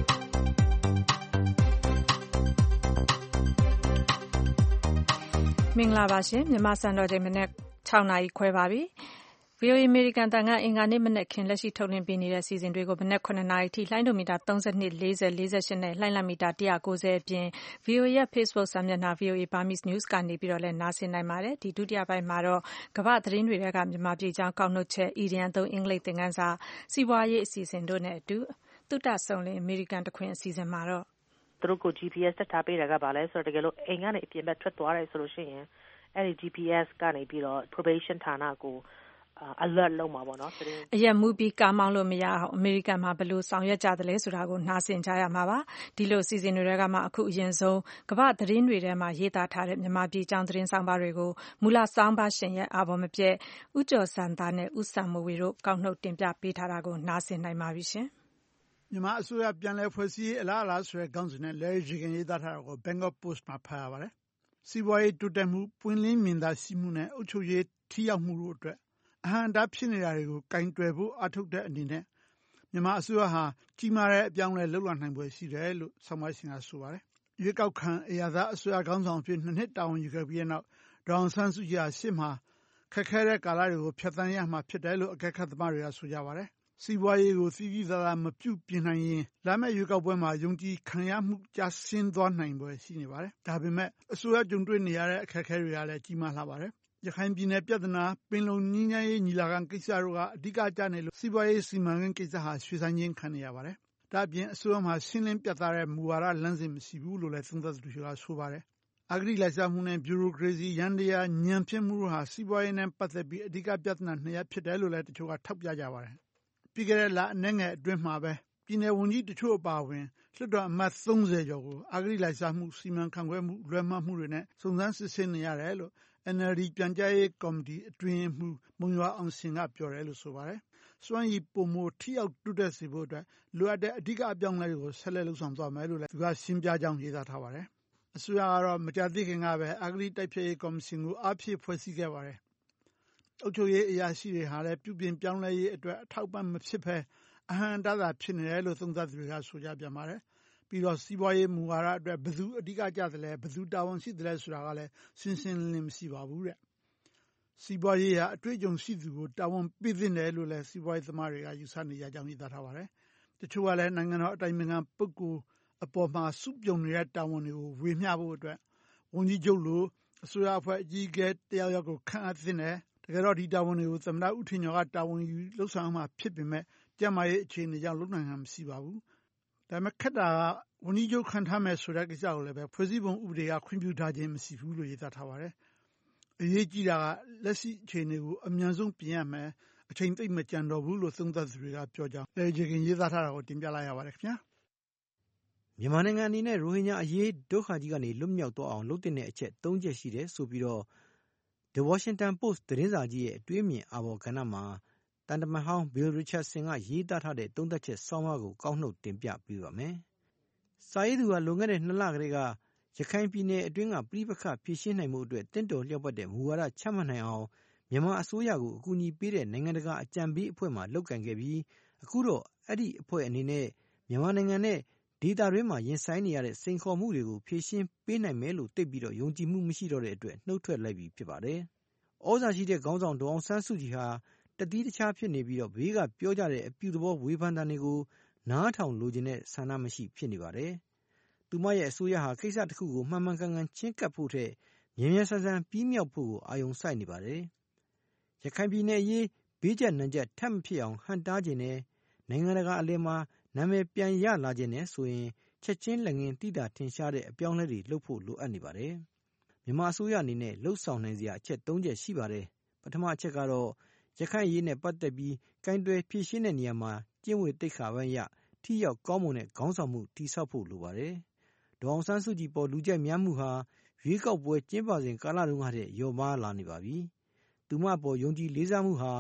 မင်္ဂလာပါရှင်မြန်မာစံတော်ချိန်မနေ့6နာရီခွဲပါပြီ။ VOA အမေရိကန်တန်ကအင်္ဂါနေ့မနက်ခင်းလက်ရှိထုတ်လွှင့်ပေးနေတဲ့စီစဉ်တွေကိုမနက်9နာရီထိလိုင်းဒိုမီတာ32 40 48နဲ့လိုင်းလံမီတာ190အပြင် VOA ရဲ့ Facebook စာမျက်နှာ VOA Burmese News ကနေပြီးတော့လည်းနားဆင်နိုင်ပါတယ်။ဒီဒုတိယပိုင်းမှာတော့ကမ္ဘာသတင်းတွေကမြန်မာပြည်အကြောင်းကောက်နှုတ်ချက်၊အီဒီယံသုံးအင်္ဂလိပ်သင်ခန်းစာ၊စီးပွားရေးအစီအစဉ်တို့နဲ့အတူသုတဆုံလင်အမေရိကန်တခွင်အစီအစဉ်မှာတော့သူတို့ကို GPS တက်ထားပေးတာကဘာလဲဆိုတော့တကယ်လို့အိမ်ကနေအပြင်ဘက်ထွက်သွားတယ်ဆိုလို့ရှိရင်အဲ့ဒီ GPS ကနေပြီးတော့ probation ဌာနကိုalert လုပ်မှာပေါ့နော်။အရက်မူပြီးကားမောင်းလို့မရအောင်အမေရိကန်မှာဘယ်လိုဆောင်ရွက်ကြသလဲဆိုတာကိုနားဆင်ကြရမှာပါ။ဒီလိုအစီအစဉ်တွေကမှအခုအရင်ဆုံးကမ္ဘာသတင်းတွေထဲမှာရေးသားထားတဲ့မြန်မာပြည်အကြောင်းသတင်းဆောင်ပါတွေကိုမူလဆောင်းပါရှင်ရဲ့အာဘော်မပြည့်ဦးကျော်စံသားနဲ့ဦးစံမိုးဝေတို့ကောက်နှုတ်တင်ပြပေးထားတာကိုနားဆင်နိုင်ပါပြီရှင်။မြန်မာအစိုးရပြန်လည်ဖွဲ့စည်းရေးအလားအလာဆိုတဲ့ခေါင်းစဉ်နဲ့ Larry Jagan ရေးသားထားတာကို Bangkok Post မှာဖတ်ရပါတယ်။စီးပွားရေးတိုးတက်မှု၊ပွင့်လင်းမြင်သာရှိမှုနဲ့အုပ်ချုပ်ရေးထိရောက်မှုတို့အတွက်အဟန့်အတားဖြစ်နေတာတွေကိုကိုင်တွယ်ဖို့အားထုတ်တဲ့အနေနဲ့မြန်မာအစိုးရဟာကြီးမားတဲ့အပြောင်းအလဲလုပ်လာနိုင်ဖွယ်ရှိတယ်လို့ဆောင်းပါးရှင်ကဆိုပါတယ်။ရွေးကောက်ခံအရပ်သားအစိုးရခေါင်းဆောင်အဖြစ်2 နှစ်တာဝန်ယူခဲ့ပြီးတဲ့နောက်ဒေါ်အောင်ဆန်းစုကြည်ဟာရှေ့မှာခက်ခဲတဲ့ကာလတွေကိုဖြတ်သန်းရမှာဖြစ်တယ်လို့အကဲခတ်သမားတွေကဆိုကြပါတယ်။စီးပွားရေးကိုသိသိသာသာမပြုပြင်နိုင်ရင်လာမယ့်ရွေးကောက်ပွဲမှာယုံကြည်ခံရမှုကျဆင်းသွားနိုင်ဖွယ်ရှိနေပါတယ်။ဒါပေမဲ့အစိုးရကြုံတွေ့နေရတဲ့အခက်အခဲတွေကလည်းကြီးမားလှပါတယ်။ရခိုင်ပြည်နယ်ပြဿနာပင်လုံငြိမ်းချမ်းရေးညီလာခံကိစ္စတို့ကအဓိကကျနေလို့စီးပွားရေးစီမံကိန်းကိစ္စဟာရွှေ့ဆိုင်းခြင်းခံနေရပါတယ်။ဒါ့အပြင်အစိုးရမှာရှင်းလင်းပြတ်သားတဲ့မူဝါဒလမ်းစဉ်မရှိဘူးလို့လည်းသုံးသပ်သူတွေကဆိုပါတယ်။အဂတိလိုက်စားမှုနဲ့ဗျူရိုကရေစီယန္တရားညံ့ဖျင်းမှုတို့ဟာစီးပွားရေးနဲ့ပတ်သက်ပြီးအဓိကပြဿနာ2 ရပ်ဖြစ်တယ်လို့လည်းတချို့ကထောက်ပြကြပါတယ်။ပြီးခဲ့တဲ့လအနည်းငယ်အတွင်းမှာပဲပြည်နယ်ဝန်ကြီးတချို့အပါအဝင်လွှတ်တော်အမတ်30ကျော်ကိုအဂတိလိုက်စားမှုစီမံခန့်ခွဲမှုလွှဲမှတ်မှုတွေနဲ့စုံစမ်းစစ်ဆေးနေရတယ်လို့NLD ပြန်ကြားရေးကော်မတီအတွင်းမှူးမုံရွာအောင်ရှင်ကပြောတယ်လို့ဆိုပါတယ်။စွမ်းရည်ပိုမိုထိရောက်တိုးတက်စေဖို့အတွက်လိုအပ်တဲ့အဓိကအပြောင်းအလဲတွေကိုဆက်လက်လုပ်ဆောင်သွားမယ်လို့လည်းသူကရှင်းပြကြောင်းရေးသားထားပါတယ်။အစိုးရကတော့မကြာသေးခင်ကပဲအဂတိတိုက်ဖျက်ရေးကော်မရှင်ကိုအားဖြည့်ဖွဲ့စည်းခဲ့ပါတယ်။အုပ်ချုပ်ရေးအရာရှိတွေဟာလည်းပြုပြင်ပြောင်းလဲရေးအတွက်အထောက်ပံ့မဖြစ်ဘဲအဟန့်အတားသာဖြစ်နေတယ်လို့သုံးသပ်သူတွေကဆိုကြပြန်ပါတယ်။ပြီးတော့စီးပွားရေးမူဝါဒအတွက်ဘယ်သူအဓိကကျသလဲဘယ်သူတာဝန်ရှိသလဲဆိုတာကလည်းရှင်းရှင်းလင်းလင်းမရှိပါဘူးတဲ့။စီးပွားရေးဟာအတွေ့အကြုံရှိသူကိုတာဝန်ပေးသင့်တယ်လို့လည်းစီးပွားရေးသမားတွေကယူဆနေကြကြောင်းရေးသားထားပါတယ်။တချို့ကလည်းနိုင်ငံတော်အတိုင်ပင်ခံပုဂ္ဂိုလ်အပေါ်မှာစုပြုံနေတဲ့တာဝန်တွေကိုဝေမျှဖို့အတွက်ဝန်ကြီးချုပ်လိုအစိုးရအဖွဲ့အကြီးအကဲတယောက်ကိုခန့်အပ်သင့်တယ်။တကယ်တော့ဒီတာဝန်တွေကိုသမ္မတဦးထင်ကျော်ကတာဝန်ယူလှုပ်ဆောင်မှဖြစ်ပေမဲ့ကျန်းမာရေးအခြေအနေကြောင့်လုပ်နိုင်ဟန်မရှိပါဘူး။ဒါပေမဲ့ခက်တာကဝန်ကြီးချုပ်ခန့်ထားမယ်ဆိုတဲ့ကိစ္စကိုလည်းပဲဖွဲ့စည်းပုံဥပဒေကခွင့်ပြုထားခြင်းမရှိဘူးလို့ရေးသားထားပါတယ်။အရေးကြီးတာကလက်ရှိအခြေအနေကိုအမြန်ဆုံးပြင်ရမယ်အချိန်သိပ်မကြံတော့ဘူးလို့သုံးသပ်သူတွေကပြောကြောင်းလေဂျီကင်ရေးသားထားတာကိုတင်ပြလိုက်ရပါတယ်ခင်ဗျာ။မြန်မာနိုင်ငံအနေနဲ့ရိုဟင်ဂျာအရေးဒုက္ခကြီးကနေလွတ်မြောက်သွားအောင်လုပ်တဲ့အချက်3ချက်ရှိတယ်ဆိုပြီးတော့ The Washington Post သတင်းစာကြီးရဲ့အတွေးမြင်အာဘော်ကဏ္ဍမှာတန်တမန်ဟောင်း Bill Richardson ကရေးသားထားတဲ့သုံးသပ်ချက်ဆောင်းပါးကိုကောက်နှုတ်တင်ပြပေးပါမယ်။စာရေးသူကလွန်ခဲ့တဲ့2 လကတည်းကရခိုင်ပြည်နယ်အတွင်းကပဋိပက္ခဖြေရှင်းနိုင်မှုအတွက်တင့်တော်လျောက်ပတ်တဲ့မူဝါဒချမှတ်နိုင်အောင်မြန်မာအစိုးရကိုအကူအညီပေးတဲ့နိုင်ငံတကာအကြံပေးအဖွဲ့မှလုပ်ကိုင်ခဲ့ပြီးအခုတော့အဲ့ဒီအဖွဲ့အနေနဲ့မြန်မာနိုင်ငံနဲ့ဒေသတွင်းမှာရင်ဆိုင်နေရတဲ့စိန်ခေါ်မှုတွေကိုဖြေရှင်းပေးနိုင်မယ်လို့သိပြီးတော့ယုံကြည်မှုမရှိတော့တဲ့အတွက်နှုတ်ထွက်လိုက်ပြီဖြစ်ပါတယ်။ဩဇာရှိတဲ့ခေါင်းဆောင်ဒေါ်အောင်ဆန်းစုကြည်ဟာတတိတခြားဖြစ်နေပြီးတော့ဘေးကပြောကြတဲ့အပြုသဘောဝေဖန်တာတွေကိုနားထောင်လိုချင်တဲ့ဆန္ဒမရှိဖြစ်နေပါတယ်။သူမရဲ့အစိုးရဟာကိစ္စတစ်ခုကိုမှန်မှန်ကန်ကန်ချင်းကပ်ဖို့ထက်မြန်မြန်ဆန်ဆန်ပြီးမြောက်ဖို့ကိုအာရုံစိုက်နေပါတယ်။ရခိုင်ပြည်နယ်အရေးဘေးကျနံကျထပ်မဖြစ်အောင်ဟန်တားခြင်းနဲ့နိုင်ငံတကာအလယ်မှာနာမည်ပြန်ရလာခြင်းနဲ့ဆိုရင်ချက်ချင်းလက်ငင်းတိတာထင်ရှားတဲ့အပြောင်းလဲတွေလုပ်ဖို့လိုအပ်နေပါတယ်။မြန်မာအစိုးရအနေနဲ့လှုပ်ဆောင်နိုင်စရာအချက်3ချက်ရှိပါတယ်။ပထမအချက်ကတော့ရခိုင်အရေးနဲ့ပတ်သက်ပြီးကင်တွယ်ဖြေရှင်းတဲ့နေရာမှာကျင့်ဝတ်သိက္ခာပိုင်းအရထိရောက်ကောင်းမွန်တဲ့ခေါင်းဆောင်မှုတည်ဆောက်ဖို့လိုပါတယ်။ဒေါ်အောင်ဆန်းစုကြည်ပေါ်လူကြိုက်များမှုဟာရွေးကောက်ပွဲကျင်းပစဉ်ကာလတုန်းကတည်းကလျော့ပါးလာနေပါပြီ။သူမပေါ်ယုံကြည်လေးစားမှုဟာတ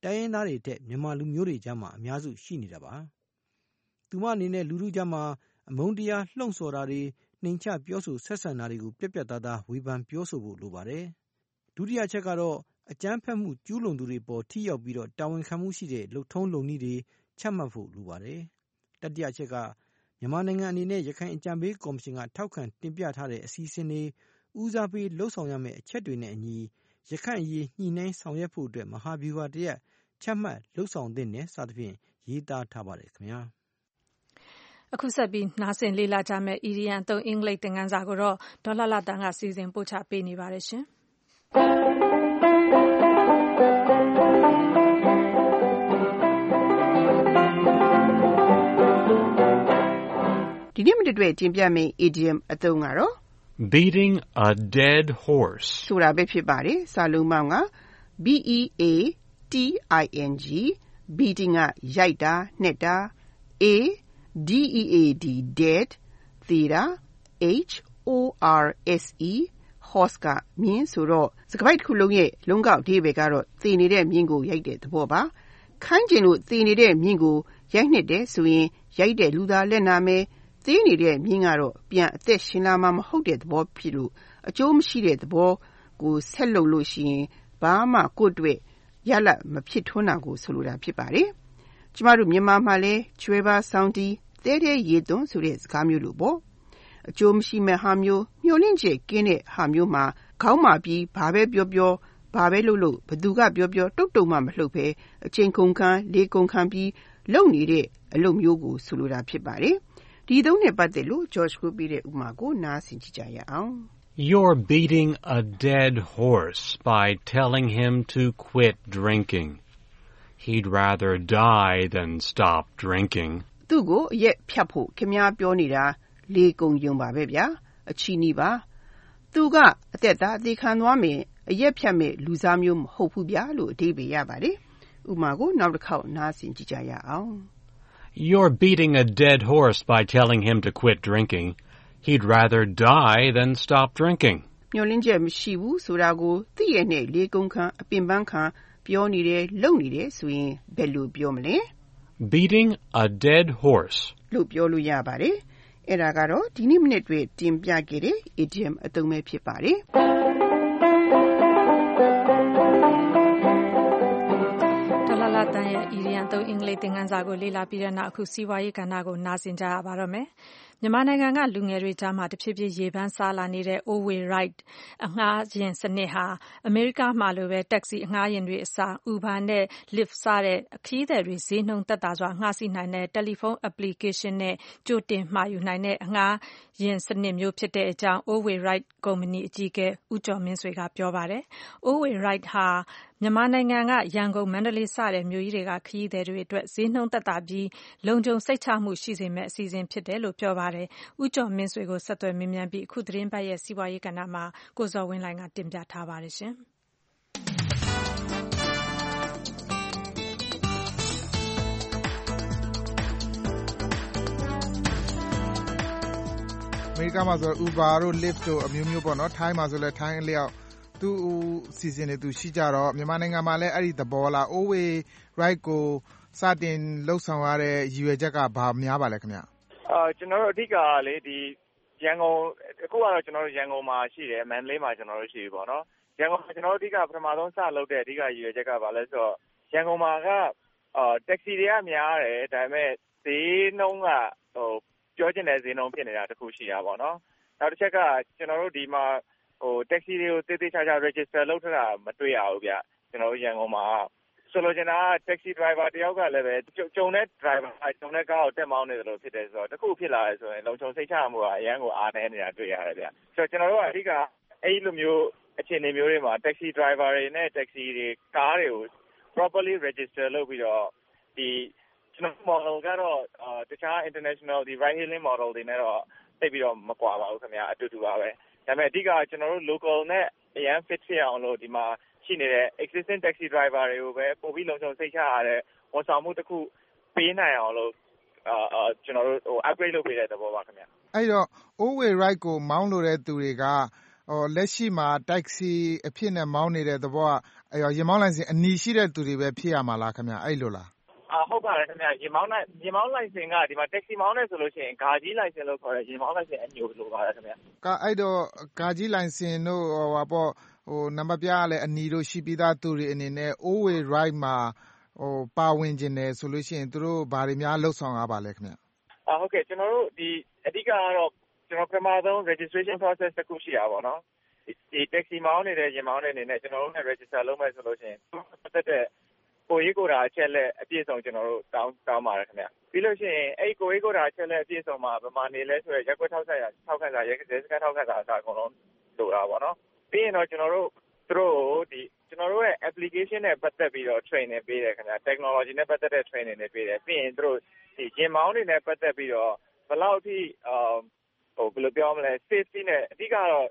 တိုင်းရင်းသားတွေထက်မြန်မာလူမျိုးတွေကြားမှာအများစုရှိနေတာပါသူမအနေနဲ့လူထုကြားမှာအမုန်းတရားလှုံ့ဆော်တာတွေနှိမ်ချပြောဆိုဆက်ဆံတာတွေကိုပြတ်ပြတ်သားသားဝေဖန်ပြောဆိုဖို့လိုပါတယ်ဒုတိယချက်ကတော့အကြမ်းဖက်မှုကျူးလွန်သူတွေပေါ်ထိရောက်ပြီးတော့တာဝန်ခံမှုရှိတဲ့လုပ်ထုံးလုပ်နည်းတွေချမှတ်ဖို့လိုပါတယ်တတိယချက်ကမြန်မာနိုင်ငံအနေနဲ့ရခိုင်အကြံပေးကော်မရှင်ကထောက်ခံတင်ပြထားတဲ့အစီအစဉ်တွေဦးစားပေးလှုပ်ဆောင်ရမယ့်အချက်တွေနဲ့အညီရခိုင်အရေးညှိနှိုင်းဆောင်ရွက်ဖို့အတွက်မဟာဗျူဟာတရပ်ချမှတ်လှုပ်ဆောင်သင့်တယ်စသဖြင့်ရေးသားထားပါတယ်ခင်ဗျာအခုဆက်ပြီးနားဆင်လေ့လာကြမယ့် EDN အသုံးအင်္ဂလိပ်သင်ခန်းစာကိုတော့ဒေါ်လာတန်းကစီစဉ်ပို့ချပေးနေပါတယ်ရှင်ဒီနေ့မှတွေ့တင်ပြမယ့် idiom အသုံးကတော့ beating a dead horse ဆိုတာပဲဖြစ်ပါတယ်စာလုံးပေါင်းက BEATING beating ကရိုက်တာနှက်တာDEAD dead သေတာ HORSE horse ကမြင်းဆိုတော့စကားပိုက်တစ်ခုလုံးရဲ့လုံးကောက်အဓိပ္ပာယ်ကတော့သေနေတဲ့မြင်းကိုရိုက်တဲ့သဘောပါခိုင်းကျင်လို့သေနေတဲ့မြင်းကိုရိုက်နှက်တယ်ဆိုရင်ရိုက်တဲ့လူသားလက်နာမယ်သေနေတဲ့မြင်းကတော့ပြန်အသက်ရှင်လာမှမဟုတ်တဲ့သဘောဖြစ်လို့အကျိုးမရှိတဲ့သဘောကိုဆက်လုပ်လို့ရှိရင်ဘာမှကိုယ့်အတွက်ရလဒ်မဖြစ်ထွန်းတာကိုဆိုလိုတာဖြစ်ပါတယ်ကျမတို့မြန်မာမှာလဲကျွဲပါဆောင်းတီးတဲတဲရေသွန်းဆိုတဲ့စကားမျိုးလိုပေါ့အကျိုးမရှိမဲ့ဟာမျိုးမျှော်လင့်ချက်ကင်းတဲ့ဟာမျိုးမှာခေါင်းမာပြီးဘာပဲပြောပြောဘာပဲလုပ်ဘသူကပြောပြောတုတ်တုံမှမလှုပ်ပဲအချိန်ကုန်ခံလေးကုန်ခံပြီးလုပ်နေတဲ့အလုပ်မျိုးကိုဆိုလိုတာဖြစ်ပါတယ်ဒီသုံးနဲ့ပတ်သက်လို့ George ကိုပြတဲ့ဥပမာကိုနားဆင်ကြည့်ကြရအောင် You're beating a dead horse by telling him to quit drinking. He'd rather die than stop drinking. သူ့ကိုအရက်ဖြတ်ဖို့ခင်ဗျားပြောနေတာလေကုန်ယုံပါပဲဗျာအချီနီးပါသူကအသက်သားအသေးခံသွားမယ်အရက်ဖြတ်မဲ့လူစားမျိုးမဟုတ်ဘူးဗျာလို့အဓိပ္ပာယ်ရပါတယ်ဥပမာကိုနောက်တစ်ခေါက်နားဆင်ကြည့်ကြရအောင် You're beating a dead horse by telling him to quit drinking. He'd rather die than stop drinking. မျှော်လင့်ချက်မရှိဘူးဆိုတာကိုသိရနဲ့လေကုန်ခံအပင်ပန်းခံပြောနေတယ်လုပ်နေတယ်ဆိုရင်ဘယ်လိုပြောမလဲ Beating a dead horse လို့ပြောလို့ရပါတယ်အဲ့ဒါကတော့ဒီနေ့မိနစ်တွေတင်ပြခဲ့တဲ့ idiom အသုံးပဲဖြစ်ပါတယ်ဒေါ်လာတန်းရဲ့ EDN အသုံးအင်္ဂလိပ်သင်ခန်းစာကိုလေ့လာပြီးတဲ့နောက်အခုစီးပွားရေးကဏ္ဍကိုနားဆင်ကြရပါတော့မယ်မြန်မာနိုင်ငံကလူငယ်တွေကြားမှာတဖြည်းဖြည်းရေပန်းစားလာနေတဲ့ All-way ride အငှားယာဉ်စနစ်ဟာအမေရိကမှာလိုပဲတက္ကစီအငှားယာဉ်တွေအစား Uber နဲ့ Lyft စတဲ့ခရီးသည်တွေဈေးနှုန်းသက်သာစွာငှားစီးနိုင်တဲ့တယ်လီဖုန်း application နဲ့ကြိုတင်မှာယူနိုင်တဲ့အငှားယာဉ်စနစ်မျိုးဖြစ်တဲ့အကြောင်း All-way ride ကုမ္ပဏီအကြီးအကဲဦးကျော်မင်းဆွေကပြောပါတယ်။ All-way ride ဟာမြန်မာနိုင်ငံကရန်ကုန်မန္တလေးစတဲ့မြို့ကြီးတွေကခရီးသည်တွေအတွက်ဈေးနှုန်းသက်သာပြီးလုံခြုံစိတ်ချမှုရှိစေမယ့်အစီအစဉ်ဖြစ်တယ်လို့ပြောပါတယ်။ဦးကျော်မင်းဆွေကိုဆက်သွယ်မေးမြန်းပြီးအခုသတင်းပတ်ရဲ့စီးပွားရေးကဏ္ဍမှာကိုဇော်ဝင်းလှိုင်ကတင်ပြထားပါတယ်ရှင်။အမေရိကမှာဆို Uber တို့ Lyft တို့အမျိုးမျိုးပေါ့နော်ထိုင်းမှာဆိုလဲထိုင်းအလျောက်သူ့စီစဉ်နေသူရှိကြတော့မြန်မာနိုင်ငံမှာလည်းအဲ့ဒီသဘောလား All-way ride ကိုစတင်လှုပ်ဆောင်ရတဲ့ရည်ရွယ်ချက်ကဘာများပါလဲခင်ဗျကျွန်တော်တို့အဓိကလေဒီရန်ကုန်အခုကတော့ကျွန်တော်တို့ရန်ကုန်မှာရှိတယ်မန္တလေးမှာကျွန်တော်တို့ရှိပြီပေါ့နော်ရန်ကုန်မှာကျွန်တော်တို့အဓိကပထမဆုံးစလုပ်တဲ့အဓိကရည်ရွယ်ချက်ကဘာလဲဆိုတော့ရန်ကုန်မှာကတက္ကစီတွေကများတယ်ဒါပေမဲ့ဈေးနှုန်းကပြောချင်တဲ့ဈေးနှုန်းဖြစ်နေတာတခုရှိတာပေါ့နော်နောက်တစ်ချက်ကကျွန်တော်တို့ဒီမှာတက္ကစီတွေကိုတေးသေးချာချာ register လုပ်ထားတာမတွေ့ရဘူးဗျကျွန်တော်တို့ရန်ကုန်မှာဆိုလိုချင်တာက taxi driver တယောက်ကလည်းပဲကြုံတဲ့ driver ကြုံတဲ့ကားကိုတက်မောင်းနေတယ်လို့ဖြစ်တယ်ဆိုတော့တခုဖြစ်လာတယ်ဆိုရင်လုံခြုံစိတ်ချမှုကအရန်ကိုအားနည်းနေတာတွေ့ရတယ်ဗျဆိုတော့ကျွန်တော်တို့ကအဓိကအဲ့လိုမျိုးအခြေအနေမျိုးတွေမှာ taxi driver တွေနဲ့ taxi တွေကားတွေကို properly register လုပ်ပြီးတော့ဒီကျွန်တော် model ကတော့တခြား international ဒီ ride hailing model တွေနဲ့တော့သိပြီးတော့မကွာပါဘူးခင်ဗျာအတူတူပါပဲဒါပေမဲ့အဓိကကျွန်တော်တို့ local နဲ့အရန် fit ဖြစ်အောင်လို့ဒီမှာရှိနေတဲ့ existing taxi driver တွေကိုပဲပို့ပြီးလုံခြုံစိတ်ချရတဲ့ဝန်ဆောင်မှုတစ်ခုပေးနိုင်အောင်လို့ကျွန်တော်တို့upgrade လုပ်ပေးတဲ့သဘောပါခင်ဗျအဲ့တော့ All-way ride ကိုမောင်းလို့တဲ့သူတွေကလက်ရှိမှာ taxi အဖြစ်နဲ့မောင်းနေတဲ့သဘောကယာဉ်မောင်းလိုင်စင်အနီးရှိတဲ့သူတွေပဲဖြစ်ရမှာလားခင်ဗျအဲ့လိုလားဟုတ်ပါတယ်ခင်ဗျယာဉ်မောင်းလိုင်စင်ကဒီမှာ taxi မောင်းနေဆိုလို့ရှိရင်ဂါကြီးလိုင်စင်လို့ခေါ်တယ်ယာဉ်မောင်းလိုင်စင်အညိုလိုပါတယ်ခင်ဗျအဲ့တော့ဂါကြီးလိုင်စင်တို့နံပါတ်ပြားလည်းအနီးတို့ရှိပြီးသားသူတွေအနေနဲ့ Oway Ride မှာပါဝင်ခြင်းတယ်ဆိုလို့ရှိရင်သူတို့ဘာတွေများလှုပ်ဆောင်ရပါလဲခင်ဗျဟုတ်ကဲ့ကျွန်တော်တို့ဒီအဓိကကတော့ကျွန်တော်ပထမဆုံး registration process တစ်ခုရှိတာပေါ့နော်ဒီ taxi မောင်းနေတဲ့ယာဉ်မောင်းတဲ့အနေနဲ့ကျွန်တော်တို့နဲ့ register လုပ်မယ်ဆိုလို့ရှိရင်ပတ်သက်တဲ့ကိုရေးကိုတာအချက်လက်အပြည့်စုံကျွန်တော်တို့တောင်းပါတယ်ခင်ဗျပြီးလို့ရှိရင်အဲ့ကိုရေးကိုတာအချက်လက်အပြည့်စုံမှာဗမာနေလဲဆိုရရက်ကွက်ထောက်ခံစာရဲစခန်းထောက်ခံစာအစားအကုန်လုံးလိုတာပေါ့နော်ပြီးရင်တော့ကျွန်တော်တို့သူတို့ကျွန်တော်တို့ရဲ့ application နဲ့ပတ်သက်ပြီးတော့ training ပေးတယ်ခင်ဗျ technology နဲ့ပတ်သက်တဲ့ training တွေပေးတယ်ပြီးရင်သူတို့ဒီယာဉ်မောင်းတွေနဲ့ပတ်သက်ပြီးတော့ဘယ်လောက်ထိဘယ်လိုပြောမလဲ safety နဲ့အဓိကတော့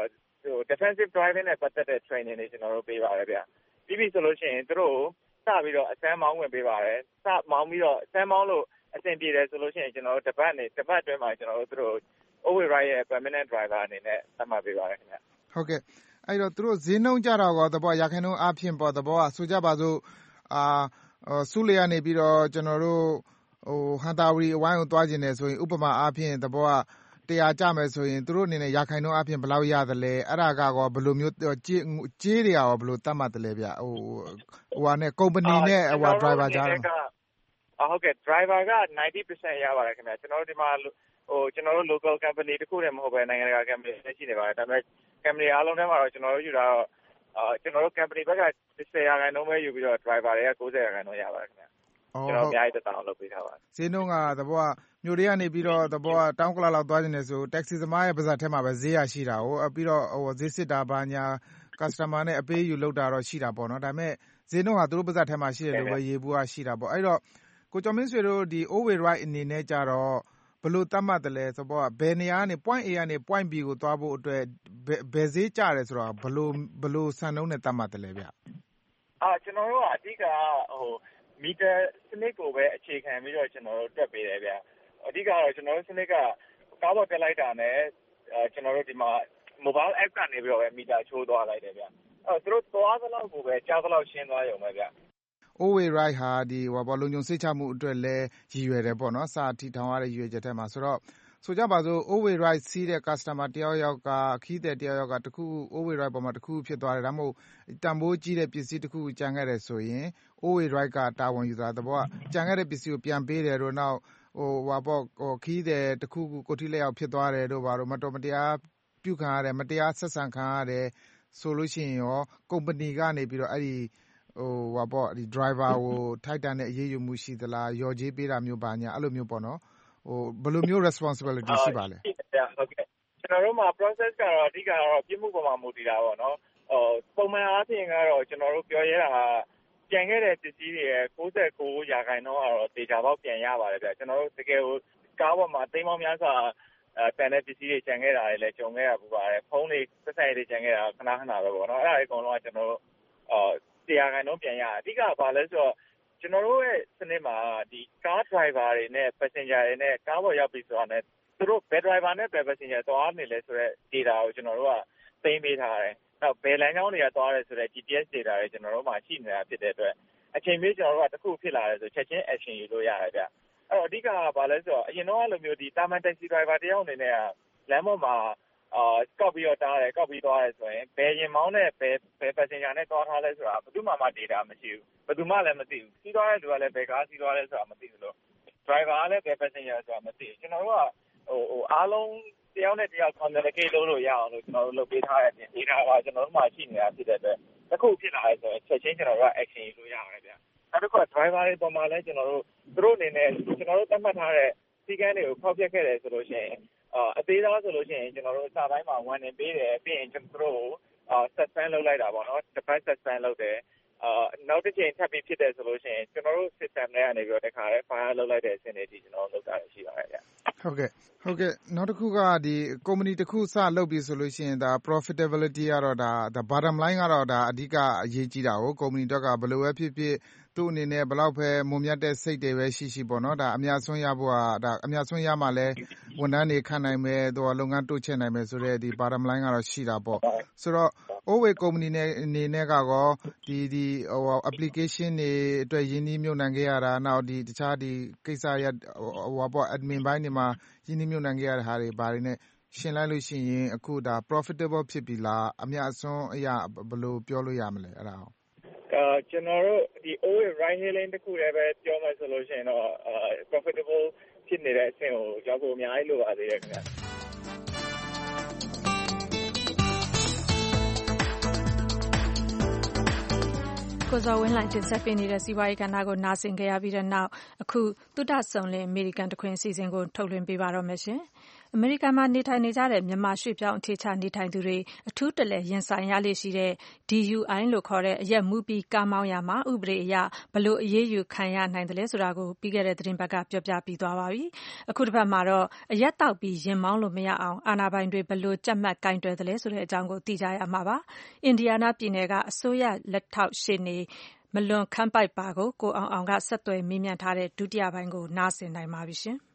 defensive driving နဲ့ပတ်သက်တဲ့ training တွေကျွန်တော်တို့ပေးပါတယ်ဗျပြီးပြီဆိုလို့ရှိရင်သူတို့စပြီးတော့အစမ်းမောင်းဝင်ပေးပါတယ်စမောင်းပြီးတော့အစမ်းမောင်းလို့အဆင်ပြေတယ်ဆိုလို့ရှိရင်ကျွန်တော်တို့တပတ်အတွင်းမှာကျွန်တော်တို့သူတို့ Oway Ride ရဲ့ permanent driver အနေနဲ့သတ်မှတ်ပေးပါတယ်ခင်ဗျဟုတ်ကဲ့အဲ့တော့သူတို့ဈေးနှုန်းကြတော့ကောသဘောရာခိုင်နှုန်းအပြင်ပေါ့သဘောကဆိုကြပါစို့စုလေကနေပြီးတော့ကျွန်တော်တို့ဟန်တာဝရီအဝိုင်းကိုသွားခြင်းတယ်ဆိုရင်ဥပမာအားဖြင့်သဘောက100ကျမယ်ဆိုရင်သူတို့အနေနဲ့ရာခိုင်နှုန်းအပြင်ဘယ်လောက်ရသလဲအဲ့ဒါကကောဘယ်လိုမျိုးကြေးတွေရောဘယ်လိုသတ်မှတ်တယ်လဲဗျနဲ့ကုမ္ပဏီနဲ့driver ကြားဟုတ်ကဲ့ driver က 90% ရပါတယ်ခင်ဗျကျွန်တော်တို့ဒီမှာကျွန်တော်တို့ local company တခုတည်းမဟုတ်ပဲနိုင်ငံတကာ company တွေရှိနေပါတယ်ဒါပေမဲ့ company အားလုံးထဲမှာတော့ကျွန်တော်တို့ယူတာတော့ကျွန်တော်တို့ company ဘက်က10%ပဲယူပြီးတော့ driver တွေက90%ရပါတယ်ခင်ဗျကျွန်တော်အများကြီးတက်အောင်လုပ်ပေးထားပါတယ်ဈေးနှုန်းကသဘောကမြို့တွေကနေပြီးတော့သဘောကတောင်းကလာလောက်သွားနေတယ်ဆို taxi သမားရဲ့ပါဇက်ထဲမှာပဲဈေးရရှိတာပြီးတော့ဈေးစစ်တာဘာညာ customer နဲ့အပေးယူလုပ်တာတော့ရှိတာပေါ့နော်ဒါပေမဲ့ဈေးနှုန်းကသူတို့ပါဇက်ထဲမှာရှိတယ်လို့ပဲရေဘူးကရှိတာပေါ့အဲ့တော့ကိုကျော်မင်းဆွေတို့ဒီ Oway Ride အနေနဲ့ကြတော့ဘယ်လိုသတ်မှတ်တယ်လဲဆိုတော့ဘယ်နေရာကနေ point A ကနေ point B ကိုသွားဖို့အတွက်ဘယ်ဈေးကျတယ်ဆိုတော့ဘယ်လိုစံနှုန်းနဲ့သတ်မှတ်တယ်လဲဗျကျွန်တော်တို့ကအဓိကမီတာစနစ်ကိုပဲအခြေခံပြီးတော့ကျွန်တော်တို့တွက်ပေးတယ်ဗျအဓိကတော့ကျွန်တော်တို့စနစ်ကကားပေါ်တက်လိုက်တာနဲ့ကျွန်တော်တို့ဒီမှာ mobile app ကနေပြီးတော့ပဲမီတာချိုးသွားလိုက်တယ်ဗျသူတို့သွားသလောက်ကိုပဲကြားသလောက်ရှင်းသွားရုံပဲဗျ Oway Ride ဟာလုံခြုံစိတ်ချမှုအတွက်လည်းရည်ရွယ်တယ်ပေါ့နော်စာထီထောင်ရတဲ့ရည်ရွယ်ချက်ထဲမှာဆိုတော့ဆိုကြပါစို့ Oway Ride စီးတဲ့ customer တယောက်ကခီးတဲ့တယောက်ကတခု Oway Ride ပေါ်မှာတခုဖြစ်သွားတယ်ဒါမှမဟုတ်တန်ဖိုးကြီးတဲ့ပစ္စည်းတခုကြံခဲ့တယ်ဆိုရင် Oway Ride ကတာဝန်ယူတာတဘောကကြံခဲ့တဲ့ပစ္စည်းကိုပြန်ပေးတယ်တို့နောက်ခီးတဲ့တခုကိုထိလက်ရောက်ဖြစ်သွားတယ်တို့ဘာလို့မတော်မတရားပြုခံရတယ်မတရားဆက်ဆံခံရတယ်ဆိုလို့ရှိရင်ရောကုမ္ပဏီကနေပြီးတော့အဲ့ဒီဒီ driver ကိုထိုက်တန်တဲ့အရေးယူမှုရှိသလားရော်ကြေးပေးတာမျိုးပါညာအဲ့လိုမျိုးပေါ့နော်ဘယ်လိုမျိုး responsibility ရှိပါလဲဟုတ်ကဲ့ကျွန်တော်တို့မှာ process ကတော့အဓိကတော့ပြစ်မှုပေါ်မှာမူတည်တာပေါ့နော်ပုံမှန်အားဖြင့်ကတော့ကျွန်တော်တို့ပြောရဲတာကပြန်ခဲ့တဲ့ပစ္စည်းတွေရဲ့99%ကတော့ data ပေါက်ပြန်ရပါတယ်ဗျကျွန်တော်တို့တကယ်ကိုကားပေါ်မှာသိမ်းပေါင်းများစွာတန်တဲ့ပစ္စည်းတွေကျန်ခဲ့တာတွေလည်းကြုံခဲ့ရပူပါတယ်ဖုန်းတွေဆက်ဆက်တွေကျန်ခဲ့တာခဏခဏပဲပေါ့နော်အဲ့ဒါတွေအကုန်လုံးကကျွန်တော်တို့100%ပြန်ရအဓိကဘာလဲဆိုတော့ကျွန်တော်တို့ရဲ့စနစ်မှာဒီကား driver တွေနဲ့ passenger တွေနဲ့ကားပေါ်ရောက်ပြီဆိုတာနဲ့သူတို့ဘယ် driver နဲ့ဘယ် passenger သွားနေလဲဆိုတဲ့ data ကိုကျွန်တော်တို့ကသိမ်းပေးထားတယ်နောက်ဘယ်လမ်းကြောင်းတွေကသွားတယ်ဆိုတဲ့ GPS data တွေကျွန်တော်တို့မှာရှိနေတာဖြစ်တဲ့အတွက်အချိန်ပေးကျွန်တော်တို့ကတစ်ခုဖြစ်လာတယ်ဆိုချက်ချင်း action ယူလို့ရတယ်ဗျအဲ့တော့အဓိကကဘာလဲဆိုတော့အရင်တော့လိုမျိုးဒီတာမန် taxi driver တယောက်အနေနဲ့ကလမ်းပေါ်မှာကောက်ပြီးတော့တားတယ်ကောက်ပြီးသွားတယ်ဆိုရင်ဘယ်ရင်မောင်းနဲ့ဘယ် passenger နဲ့သွားထားလဲဆိုတာဘယ်သူမှ data မရှိဘူးဘယ်သူမှလည်းမသိဘူးစီးသွားတဲ့လူကလည်းဘယ်ကားစီးသွားလဲဆိုတာမသိဘူးလို့ driver ကလည်းဘယ် passenger ဆိုတာမသိဘူးကျွန်တော်တို့ကအားလုံးတယောက်နဲ့တယောက် communicate လုပ်လို့ရအောင်လို့ကျွန်တော်တို့လုပ်ပေးထားတဲ့ data ကကျွန်တော်တို့မှရှိနေတာဖြစ်တဲ့အတွက်တစ်ခုဖြစ်လာတယ်ဆိုရင်ချက်ချင်းကျွန်တော်တို့က action ယူလို့ရတယ်ဗျနောက်တစ်ခုက driver တွေပေါ်မှာလည်းကျွန်တော်တို့သူတို့အနေနဲ့ကျွန်တော်တို့သတ်မှတ်ထားတဲ့စီကန်းတွေကိုဖောက်ဖျက်ခဲ့တယ်ဆိုလို့ရှိရင်အသေးသားဆိုလို့ရှိရင်ကျွန်တော်တို့စာပိုင်းမှာ warning ပေးတယ်ပြီးရင်ကျွန်တော်တို့ suspend လုပ်လိုက်တာပေါ့နော်တစ်ပတ် suspend လုပ်တယ်နောက်တစ်ချိန်ထပ်ပြီးဖြစ်တယ်ဆိုလို့ရှိရင်ကျွန်တော်တို့ system ထဲကနေပြီးတော့တခါတည်း fire လုပ်လိုက်တဲ့အဆင့်တွေဒီကျွန်တော်တို့လုပ်တာရှိပါတယ်ဗျဟုတ်ကဲ့နောက်တစ်ခုကဒီ company တစ်ခုစလုပ်ပြီဆိုလို့ရှိရင်ဒါ profitability ကတော့ဒါ bottom line ကတော့ဒါအဓိကအရေးကြီးတာကို company တော့ကဘယ်လိုပဲဖြစ်ဖြစ်သူသူ့အနေနဲ့ဘလောက်ပဲမုံမြတ်တဲ့စိတ်တွေပဲရှိပေါ့နော်ဒါအများဆုံးရဖို့ဒါအများဆုံးရမှလည်းဝန်ထမ်းတွေခန့်နိုင်မယ်သူကလုပ်ငန်းတိုးချဲ့နိုင်မယ်ဆိုတဲ့ဒီ bottom line ကတော့ရှိတာပေါ့ဆိုတော့ Oway company အနေနဲ့ကကောဒီapplication တွေအတွက်ရင်းနှီးမြှုပ်နှံခဲ့ရတာနောက်ဒီတခြားဒီကိစ္စရပေါ့ admin ဘိုင်းတွေမှာရင်းနှီးမြှုပ်နှံခဲ့ရတဲ့ဟာတွေဘာတွေနဲ့ရှင်းလိုက်လို့ရှိရင်အခုဒါ profitable ဖြစ်ပြီလားအများအစွန်းအရာဘယ်လိုပြောလို့ရမလဲအဲ့ဒါကျွန်တော်တို့ဒီ Oway ride hailing တခုတည်းပဲပြောမှဆိုလို့ရှိရင်တော့profitable ဖြစ်နေတဲ့အဆင့်ကိုရောက်ဖို့အများကြီးလိုပါသေးတယ်ခင်ဗျကိုဇော်ဝင်းလှိုင်တင်ဆက်ပေးနေတဲ့စီးပွားရေးကဏ္ဍကိုနားဆင်ခဲ့ရပြီးတဲ့နောက်အခုသုတဆုံလင်အမေရိကန်တခွင်အစီအစဉ်ကိုထုတ်လွှင့်ပေးပါတော့မယ်ရှင်။အမေရိကန်မှာနေထိုင်နေကြတဲ့မြန်မာရွှေ့ပြောင်းအခြေချနေထိုင်သူတွေအထူးတလဲရင်ဆိုင်ရလေရှိတဲ့ DUI လို့ခေါ်တဲ့အရက်မူးပြီးကားမောင်းရမှာဥပဒေအရဘလို့အရေးယူခံရနိုင်တယ်လဲဆိုတာကိုပြီးခဲ့တဲ့သတင်းပတ်ကပြောပြပြီးသွားပါပြီ။အခုတစ်ပတ်မှာတော့အရက်တောက်ပြီးရင်မောင်းလို့မရအောင်အာဏာပိုင်တွေဘလို့ကြက်မှတ်ကင်တွယ်တယ်လဲဆိုတဲ့အကြောင်းကိုသိကြရမှာပါ။အင်ဒီယာနာပြည်နယ်ကအစိုးရလက်ထောက်ရှေ့နေမလွန်ခမ်းပိုက်ပါကိုအောင်ကဆက်သွယ်မေးမြန်းထားတဲ့ဒုတိယပိုင်းကိုနားဆင်နိုင်ပါပြီရှင်။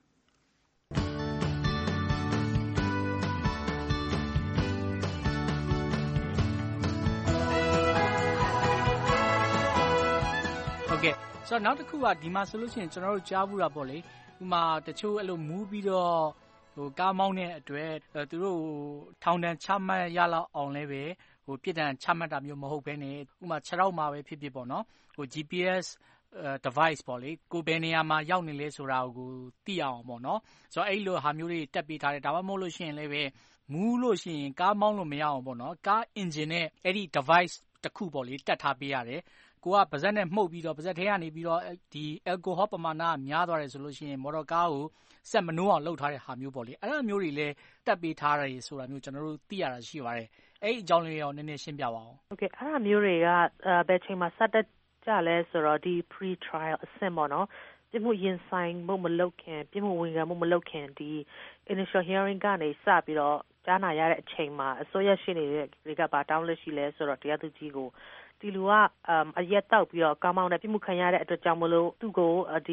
ဟုတ်ကဲ့ဆိုတော့နောက်တစ်ခုကဒီမှာဆိုလို့ရှိရင်ကျွန်တော်တို့ကြားဘူးတာပေါ့လေဥမာတချို့အဲ့လိုမူးပြီးတော့ကားမောင်းတဲ့အတွက်သူတို့ထောင်ဒဏ်ချမှတ်ရလောက်အောင်လဲပဲပြစ်ဒဏ်ချမှတ်တာမျိုးမဟုတ်ဘဲနဲ့ဥမာခြေထောက်မှာပဲဖြစ်ပေါ့နော်GPS device ပေါ့လေကိုဘယ်နေရာမှာရောက်နေလဲဆိုတာကိုသိအောင်ပေါ့နော်ဆိုတော့အဲ့လိုဟာမျိုးတွေတက်ပေးထားတယ်ဒါမှမဟုတ်လို့ရှိရင်လည်းပဲမူးလို့ရှိရင်ကားမောင်းလို့မရအောင်ပေါ့နော်ကား engine နဲ့အဲ့ဒီ device တစ်ခုပေါ့လေတက်ထားပေးရတယ်ကိုကပါဇက်နဲ့မှုတ်ပြီးတော့ပါဇက်ထဲကနေပြီးတော့ဒီ alcohol ပမာဏများသွားတယ်ဆိုလို့ရှိရင်မော်တော်ကားကိုဆက်မနှိုးအောင်လုပ်ထားတဲ့ဟာမျိုးပေါ့လေအဲ့လိုမျိုးတွေလည်းတက်ပေးထားတယ်ဆိုတာမျိုးကျွန်တော်တို့သိရတာရှိပါတယ်အဲ့အကြောင်းလေးရောနည်းနည်းရှင်းပြပါအောင်။ Okay အဲ့လိုမျိုးတွေကဘယ်ချိန်မှာစတက်ကြလဲဆိုတော့ဒီ pre trial အဆင့်ပေါ့နော်ပြမှုရင်ဆိုင်မှုမလုပ်ခင်ပြမှုဝန်ခံမှုမလုပ်ခင်ဒီ initial hearing ကနေစပြီးတော့ကြားနာရတဲ့အချိန်မှာအစိုးရရှိနေတဲ့တွေကဘာတောင်းလို့ရှိလဲဆိုတော့တရားသူကြီးကိုဒီလူကအရက်တောက်ပြီးတော့ကားမောင်းတဲ့ပြမှုခံရတဲ့အတွက်ကြောင့်မလို့သူ့ကိုဒီ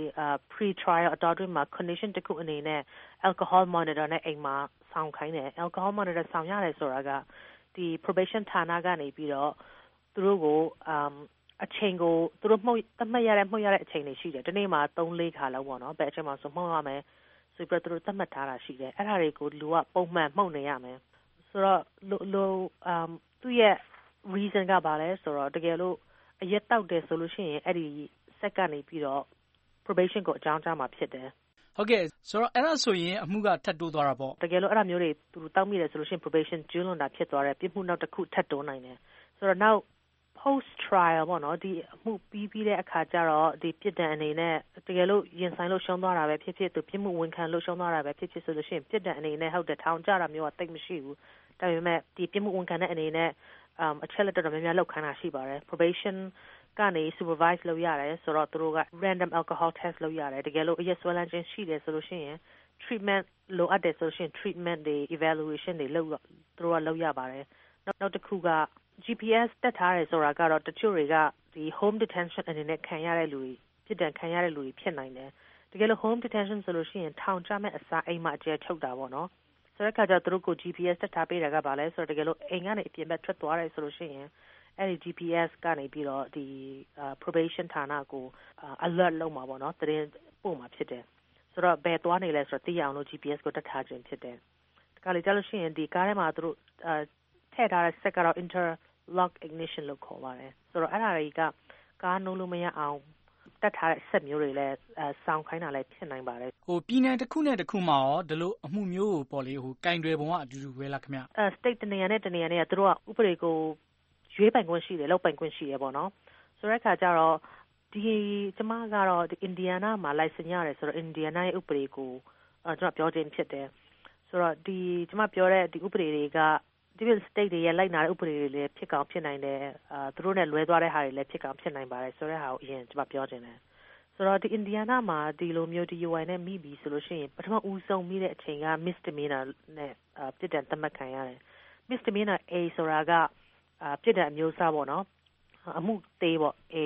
pre trial အတော်တွင်းမှာ condition တစ်ခုအနေနဲ့ alcohol monitor နဲ့အိမ်မှာဆောင်ခိုင်းတယ် alcohol monitor ဆောင်ရတယ်ဆိုတာကဒီ probation ဌာနကနေပြီးတော့သူတို့ကိုအချိန်ကိုသူတို့သတ်မှတ်ရတဲ့အချိန်တွေရှိတယ်ဒီနေ့မှာ 3-4 ခါလောက်ပေါ့နော်ဘယ်အချိန်မှာဆိုမှုတ်ရမယ်ဆိုပြီးတော့သူတို့သတ်မှတ်ထားတာရှိတယ်အဲ့ဒါတွေကိုလူကပုံမှန်မှုတ်နေရမယ်ဆိုတော့သူ့ရဲ့ reason ကဘာလဲဆိုတော့တကယ်လို့အရက်တောက်တယ်ဆိုလို့ရှိရင်အဲ့ဒီစက်ကနေပြီးတော့ probation ကိုအကြောင်းကြားမှာဖြစ်တယ်ဟုတ်ကဲ့ဆိုတော့အဲ့ဒါဆိုရင်အမှုကထပ်တိုးသွားတာပေါ့တကယ်လို့အဲ့ဒါမျိုးတွေသူတို့တောက်မိတယ်ဆိုလို့ရှိရင် probation ကျူးလွန်တာဖြစ်သွားတယ်ပြစ်မှုနောက်တစ်ခုထပ်တိုးနိုင်တယ်ဆိုတော့နောက် post trial ပေါ့နော်ဒီအမှုပြီးတဲ့အခါကျတော့ဒီပြစ်ဒဏ်အနေနဲ့တကယ်လို့ရင်ဆိုင်လို့ရှုံးသွားတာပဲဖြစ်ဖြစ်သူပြစ်မှုဝန်ခံလို့ရှုံးသွားတာပဲဖြစ်ဖြစ်ဆိုလို့ရှိရင်ပြစ်ဒဏ်အနေနဲ့ဟုတ်တယ်ထောင်ကျတာမျိုးကတိတ်မရှိဘူးဒါပေမဲ့ဒီပြစ်မှုဝန်ခံတဲ့အနေနဲ့အချက်လက်တော်များများလောက်ခံတာရှိပါတယ် probation ကနေ supervise လုပ်ရတယ်ဆိုတော့သူတို့က random alcohol test လုပ်ရတယ်တကယ်လို့အရက်ဆွဲလန်းခြင်းရှိတယ်ဆိုလို့ရှိရင် treatment လိုအပ်တယ်ဆိုလို့ရှိရင် treatment တွေ evaluation တွေလုပ်သူတို့ကလုပ်ရပါတယ်နောက်တစ်ခုကGPS တက်ထားတယ်ဆိုတာကတော့တချို့တွေကဒီ home detention အနေနဲ့ခံရတဲ့လူတွေပြစ်ဒဏ်ခံရတဲ့လူတွေဖြစ်နိုင်တယ်တကယ်လို့ home detention ဆိုလို့ရှိရင်ထောင်ချမဲ့အစားအိမ်မှာအကျယ်ထုတ်တာပေါ့နော်ဆိုတဲ့အခါကျတော့သူတို့ကို GPS တက်ထားပေးတာကဘာလဲဆိုတော့တကယ်လို့အိမ်ကနေအပြင်ဘက်ထွက်သွားတယ်ဆိုလို့ရှိရင်အဲ့ဒီ GPS ကနေပြီးတော့ဒီ probation ဌာနကို alert လုပ်မှာပေါ့နော်သတင်းပို့မှာဖြစ်တယ်ဆိုတော့ဘယ်သွားနေလဲဆိုတော့သိရအောင်လို့ GPS ကိုတက်ထားခြင်းဖြစ်တယ်တခါလေကြာလို့ရှိရင်ဒီကားထဲမှာသူတို့ထည့်ထားတဲ့စက်ကတော့ interlock ignition လို့ခေါ်ပါတယ်ဆိုတော့အဲ့ဒါတွေကကားနှိုးလို့မရအောင်တက်ထားတဲ့စက်မျိုးတွေလည်းဆောင်းခိုင်းတာလည်းဖြစ်နိုင်ပါတယ်ပြည်နယ်တစ်ခုနဲ့တစ်ခုမှာရောဒီလိုအမှုမျိုးကိုပေါ့လေကင်တွယ်ပုံကအတူတူပဲလားခင်ဗျ state တနေရာနဲ့တနေရာနဲ့သူတို့ကဥပဒေကိုရွေးပိုင်ခွင့်ရှိတယ်လောက်ပိုင်ခွင့်ရှိတယ်ပေါ့နော်ဆိုတဲ့အခါကျတော့ဒီကျမကတော့ဒီ Indiana မှာ license ရတယ်ဆိုတော့ Indiana ရဲ့ဥပဒေကိုကျမပြောခြင်းဖြစ်တယ်ဆိုတော့ဒီကျမပြောတဲ့ဒီဥပဒေတွေကdifferent state တွေရဲ့လိုက်နာတဲ့ဥပဒေတွေလည်းဖြစ်ကောင်းဖြစ်နိုင်တယ်သူတို့နဲ့လွဲသွားတဲ့ဟာတွေလည်းဖြစ်ကောင်းဖြစ်နိုင်ပါတယ်ဆိုတဲ့ဟာကိုအရင်ကျမပြောခြင်းတယ်ဆိုတော့ဒီ Indiana မှာဒီလိုမျိုးဒီ UI နဲ့မိပြီဆိုလို့ရှိရင်ပထမဦးဆုံးမိတဲ့အချိန်က misdemeanor နဲ့ပြစ်ဒဏ်သတ်မှတ်ခံရတယ် misdemeanor A ဆိုတာကပြစ်ဒဏ်အမျိုးအစားပေါ့နော်အမှုသေးပေါ့ A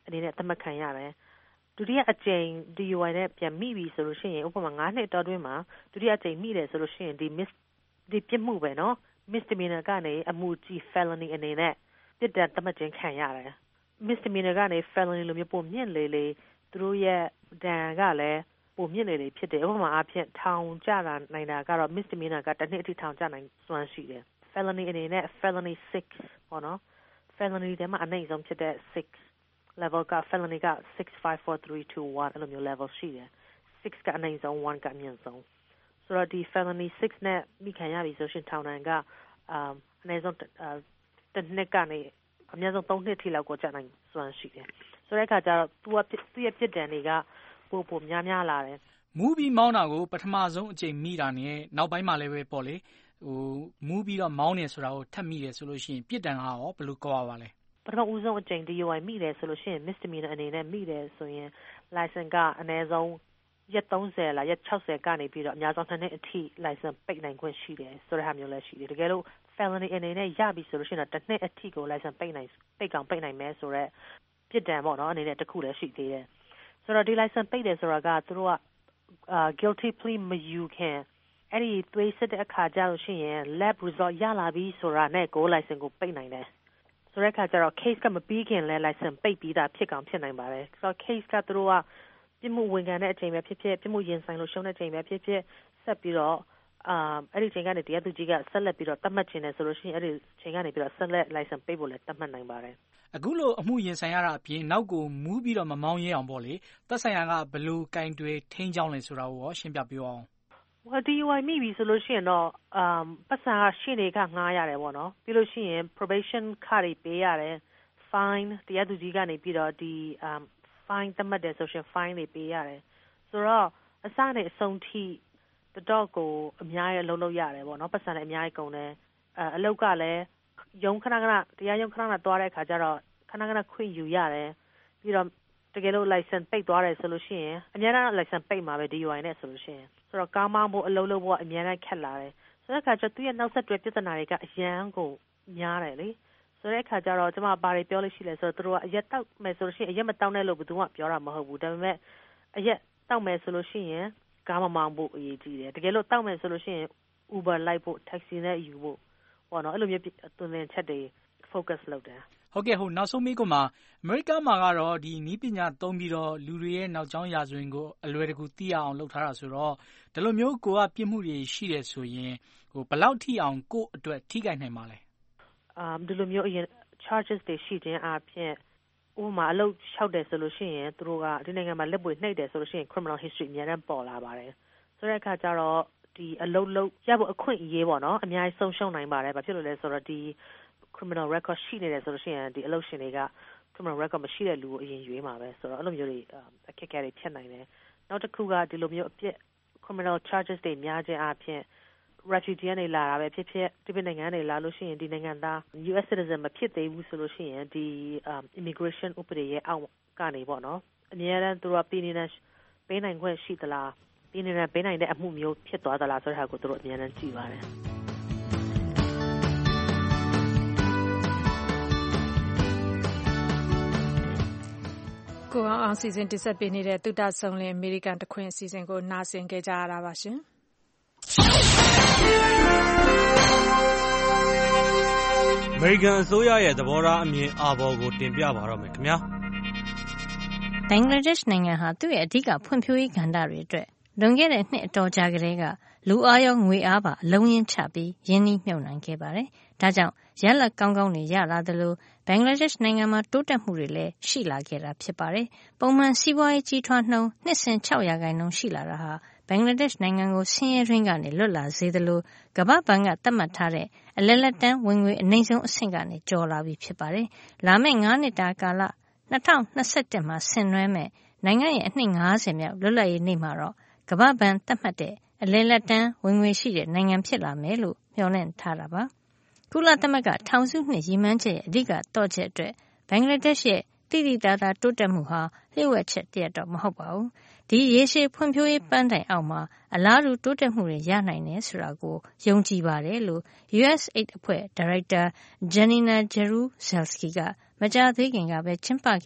အနေနဲ့သတ်မှတ်ခံရတယ်ဒုတိယအကြိမ် DUI နဲ့ပြန်မိပြီဆိုလို့ရှိရင်ဥပမာ9နှစ်အတွင်းမှာဒုတိယအကြိမ်မိတယ်ဆိုလို့ရှိရင်ဒီပြစ်မှုပဲနော် misdemeanor ကနေအမှုကြီး felony အနေနဲ့ပြစ်ဒဏ်သတ်မှတ်ခြင်းခံရတယ် misdemeanor ကနေ felony လိုမျိုးပုံမြင့်လေသူတို့ရဲ့ဒဏ်ကလည်းပုံမြင့်လေဖြစ်တယ်ဥပမာအားဖြင့်ထောင်ကျလာနိုင်တာကတော့ misdemeanor ကတစ်နှစ်အထိထောင်ကျနိုင်စွမ်းရှိတယ် felony အနေနဲ့ felony 6ပေါ့နော် felony ထဲမှာအနိုင်ဆုံးဖြစ်တဲ့6 level က felony က65431အဲ့လိုမျိုး level ရှိတယ်6ကအနိုင်ဆုံး1ကအမြင့်ဆုံးဆိုတော့ဒီ felony 6နဲ့မိခံရပြီဆိုရှင်ထောင်ဒဏ်ကအနိုင်ဆုံးတစ်နှစ်ကနေအများဆုံး3နှစ်ထိလောက်ကိုကြာနိုင်စွမ်းရှိတယ်ဆိုတဲ့အခါကျတော့သူ့ရဲ့ပြစ်ဒဏ်တွေကပိုများလာတယ်မူးပြီးမောင်းတာကိုပထမဆုံးအကြိမ်မိတာနဲ့နောက်ပိုင်းမှာလည်းပဲပေါ့လေမူးပြီးတော့မောင်းနေဆိုတာကိုထပ်မိတယ်ဆိုလို့ရှိရင်ပြစ်ဒဏ်ကရောဘယ်လိုကွာပါလဲပထမဦးဆုံးအကြိမ် DUI မိတယ်ဆိုလို့ရှိရင် misdemeanor အနေနဲ့မိတယ်ဆိုရင် license ကအနည်းဆုံးရက်30လားရက်60ကနေပြီးတော့အများဆုံး2နှစ်အထိ license ပိတ်နိုင်ခွင့်ရှိတယ်ဆိုတဲ့ဟာမျိုးလည်းရှိတယ်တကယ်လို့ felony အနေနဲ့ရပြီဆိုလို့ရှိရင်တစ်နှစ်အထိကို license ပိတ်နိုင်မယ်ဆိုတော့ပြစ်ဒဏ်ပေါ့နော်အနေနဲ့တစ်ခုလည်းရှိသေးတယ်ဆိုတော့ဒီ license ပိတ်တယ်ဆိုတာကသူတို့ကguilty plea မယူခင်အဲ့ဒီသွေးစစ်တဲ့အခါကျလို့ရှိရင် lab result ရလာပြီဆိုတာနဲ့ကို license ကိုပိတ်နိုင်တယ်ဆိုတဲ့အခါကျတော့ case ကမပြီးခင်လဲ license ပိတ်ပြီးတာဖြစ်ကောင်းဖြစ်နိုင်ပါတယ်ဆိုတော့ case ကသူတို့ကပြစ်မှုဝင်ခံတဲ့အချိန်ပဲဖြစ်ဖြစ်ပြစ်မှုရင်ဆိုင်လို့ရှုံးတဲ့အချိန်ပဲဖြစ်ဖြစ်ဆက်ပြီးတော့အဲ့ဒီအချိန်ကနေတရားသူကြီးကဆက်လက်ပြီးတော့သတ်မှတ်ခြင်းနဲ့ဆိုလို့ရှိရင်အဲ့ဒီအချိန်ကနေပြီးတော့ဆက်လက် license ပိတ်ဖို့လည်းသတ်မှတ်နိုင်ပါတယ်အခုလိုအမှုရင်ဆိုင်ရတာအပြင်နောက်ကိုမူးပြီးတော့မမောင်းရဲအောင်ပေါ့လေသက်ဆိုင်ရာကဘယ်လိုကင်တွယ်ထိန်းချောင်းလဲဆိုတာကိုရောရှင်းပြပြအောင် DUI မိပြီဆိုလို့ရှိရင်တော့ပတ်စံကရှင်းတွေကငှားရတယ်ပေါ့နော်ပြီးလို့ရှိရင် probation ခါတွေပေးရတယ် fine တရားသူကြီးကနေပြီးတော့ဒီfine သတ်မှတ်တယ်ဆိုရှင် fine တွေပေးရတယ်ဆိုတော့အစနဲ့အဆုံးထိတော့ကိုအများကြီးလုပ်ရတယ်ပေါ့နော်ပတ်စံလည်းအများကြီးကုန်တယ်အလုပ်ကလည်းရုံးခဏတရားရုံးခဏသွားတဲ့အခါကျတော့ခဏခွင့်ယူရတယ်ပြီးတော့တကယ်လို့ license ပိတ်သွားတယ်ဆိုလို့ရှိရင်အများအား license ပိတ်မှာပဲ DUI နဲ့ဆိုလို့ရှိရင်ဆိုတော့ကားမောင်းဖို့အလုပ်လုပ်ဖို့အများအားခက်လာတယ်ဆိုတဲ့အခါကျသူ့ရဲ့နောက်ဆက်တွဲပြဿနာတွေကအရန်ကိုများတယ်လေဆိုတဲ့အခါကျတော့ကျွန်မဘာတွေပြောလို့ရှိလဲဆိုတော့သူတို့ကအရက်တောက်မယ်ဆိုလို့ရှိရင်အရက်မတောက်နဲ့လို့ဘယ်သူမှပြောတာမဟုတ်ဘူးဒါပေမဲ့အရက်တောက်မယ်ဆိုလို့ရှိရင်ကားမမောင်းဖို့အရေးကြီးတယ်တကယ်လို့တောက်မယ်ဆိုလို့ရှိရင် Uber လိုက်ဖို့ taxi နဲ့ယူဖို့ပေါ့နော်အဲ့လိုမျိုးသွန်သင်ချက်တွေ focus လုပ်တယ်ဟုတ်ကဲ့နောက်ဆုံးမေးခွန်းမှာအမေရိကမှာကတော့ဒီနည်းပညာသုံးပြီးတော့လူတွေရဲ့နောက်ကျောင်းရာဇဝင်ကိုအလွယ်တကူသိရအောင်လုပ်ထားတာဆိုတော့ဒီလိုမျိုးကိုကပြစ်မှုတွေရှိတယ်ဆိုရင်ဘယ်လောက်ထိအောင်ကိုယ့်အတွက်ထိခိုက်နိုင်ပါလဲဒီလိုမျိုးအရင် charges တွေရှိခြင်းအပြင်ဥပမာအလုပ်လျှောက်တယ်ဆိုလို့ရှိရင်သူတို့ကဒီနိုင်ငံမှာလက်ပွေနှိပ်တယ်ဆိုလို့ရှိရင် criminal history အများနဲ့ပေါ်လာပါတယ်ဆိုတဲ့အခါကျတော့ဒီအလုပ်လုပ်ရဖို့အခွင့်အရေးပေါ့နော်အများကြီးဆုံးရှုံးနိုင်ပါတယ်ဘာဖြစ်လို့လဲဆိုတော့ဒီ criminal record ရှိနေတယ်ဆိုလို့ရှိရင်ဒီအလုပ်ရှင်တွေက criminal record မရှိတဲ့လူကိုအရင်ရွေးမှာပဲဆိုတော့အဲ့လိုမျိုးတွေအခက်အခဲတွေဖြစ်နိုင်တယ်နောက်တစ်ခုကဒီလိုမျိုးအပြစ် criminal charges တွေများခြင်းအပြင် refugee ကနေလာတာပဲဖြစ်ဖြစ်ဒီနိုင်ငံကနေလာလို့ရှိရင်ဒီနိုင်ငံသား US citizen မဖြစ်သေးဘူးဆိုလို့ရှိရင်ဒီ immigration ဥပဒေရဲ့အောက်ကနေပေါ့နော်အများအားသူတို့ပြည်နေပေးနိုင်ခွင့်ရှိသလားပြည်နေပေးနိုင်တဲ့အမှုမျိုးဖြစ်သွားသလားဆိုတဲ့ဟာကိုသူတို့အများအားကြည့်ပါတယ်ကိုအောင်စီစဉ်တင်ဆက်ပေးနေတဲ့သုတဆုံးလင်းအမေရိကန်တခွင်အစီအစဉ်ကိုနားဆင်ကြကြရတာပါရှင်အမေရိကန်အစိုးရရဲ့သဘောထားအမြင်အာဘော်ကိုတင်ပြပါတော့မယ်ခင်ဗျာဘင်္ဂလားဒေ့ရှ်နိုင်ငံဟာသူ့ရဲ့အဓိကဖွံ့ဖြိုးရေးကဏ္ဍတွေအတွက်လွန်ခဲ့တဲ့နှစ်အတော်ကြာကတည်းကလူအားရောငွေအားပါအလုံးရင်းချပြီးရင်းနှီးမြှုပ်နှံခဲ့ပါတယ်။ဒါကြောင့်ရလဒ်ကောင်းကောင်းတွေရလာသလိုဘင်္ဂလားဒေ့ရှ်နိုင်ငံမှာတိုးတက်မှုတွေလည်းရှိလာခဲ့တာဖြစ်ပါတယ်။ပုံမှန်စီးပွားရေးကြီးထွားနှုန်းနှစ်စဉ်6% ရှိလာတာဟာဘင်္ဂလားဒေ့ရှ်နိုင်ငံကိုဆင်းရဲတွင်းကနေလွတ်လာစေသလိုကမ္ဘာ့ဘဏ်ကသတ်မှတ်ထားတဲ့အလယ်လက်တန်းဝင်ငွေအနိမ့်ဆုံးအဆင့်ကနေကျော်လာပြီဖြစ်ပါတယ်။လာမယ့်9နှစ်တာကာလ2021မှာဆင်နွှဲမဲ့နိုင်ငံရဲ့အနှစ်50မြောက်လွတ်လပ်ရေးနေ့မှာတော့ကမ္ဘာ့ဘဏ်သတ်မှတ်တဲ့အလယ်လက်တန်းဝင်ငွေရှိတဲ့နိုင်ငံဖြစ်လာမယ်လို့မျှော်လင့်ထားတာပါ။ကုလသမဂ္ဂထောင်စုနှစ်ရည်မှန်းချက်ရဲ့အဓိကတော့ချက်အတွက်ဘင်္ဂလားဒေ့ရှ်ရဲ့တိတိတသားတိုးတက်မှုဟာလျှို့ဝှက်ချက်တရက်တော့မဟုတ်ပါဘူး။ဒီရေရှည်ဖွံ့ဖြိုးရေးပန်းတိုင်အောက်မှာအလားတူတိုးတက်မှုတွေရနိုင်တယ်ဆိုတာကိုယုံကြည်ပါတယ်လို့ USAID အဖွဲ့ဒါရိုက်တာ Janina Jaruzelski ကမကြာသေးခင်ကပဲကျင်းပခဲ့တဲ့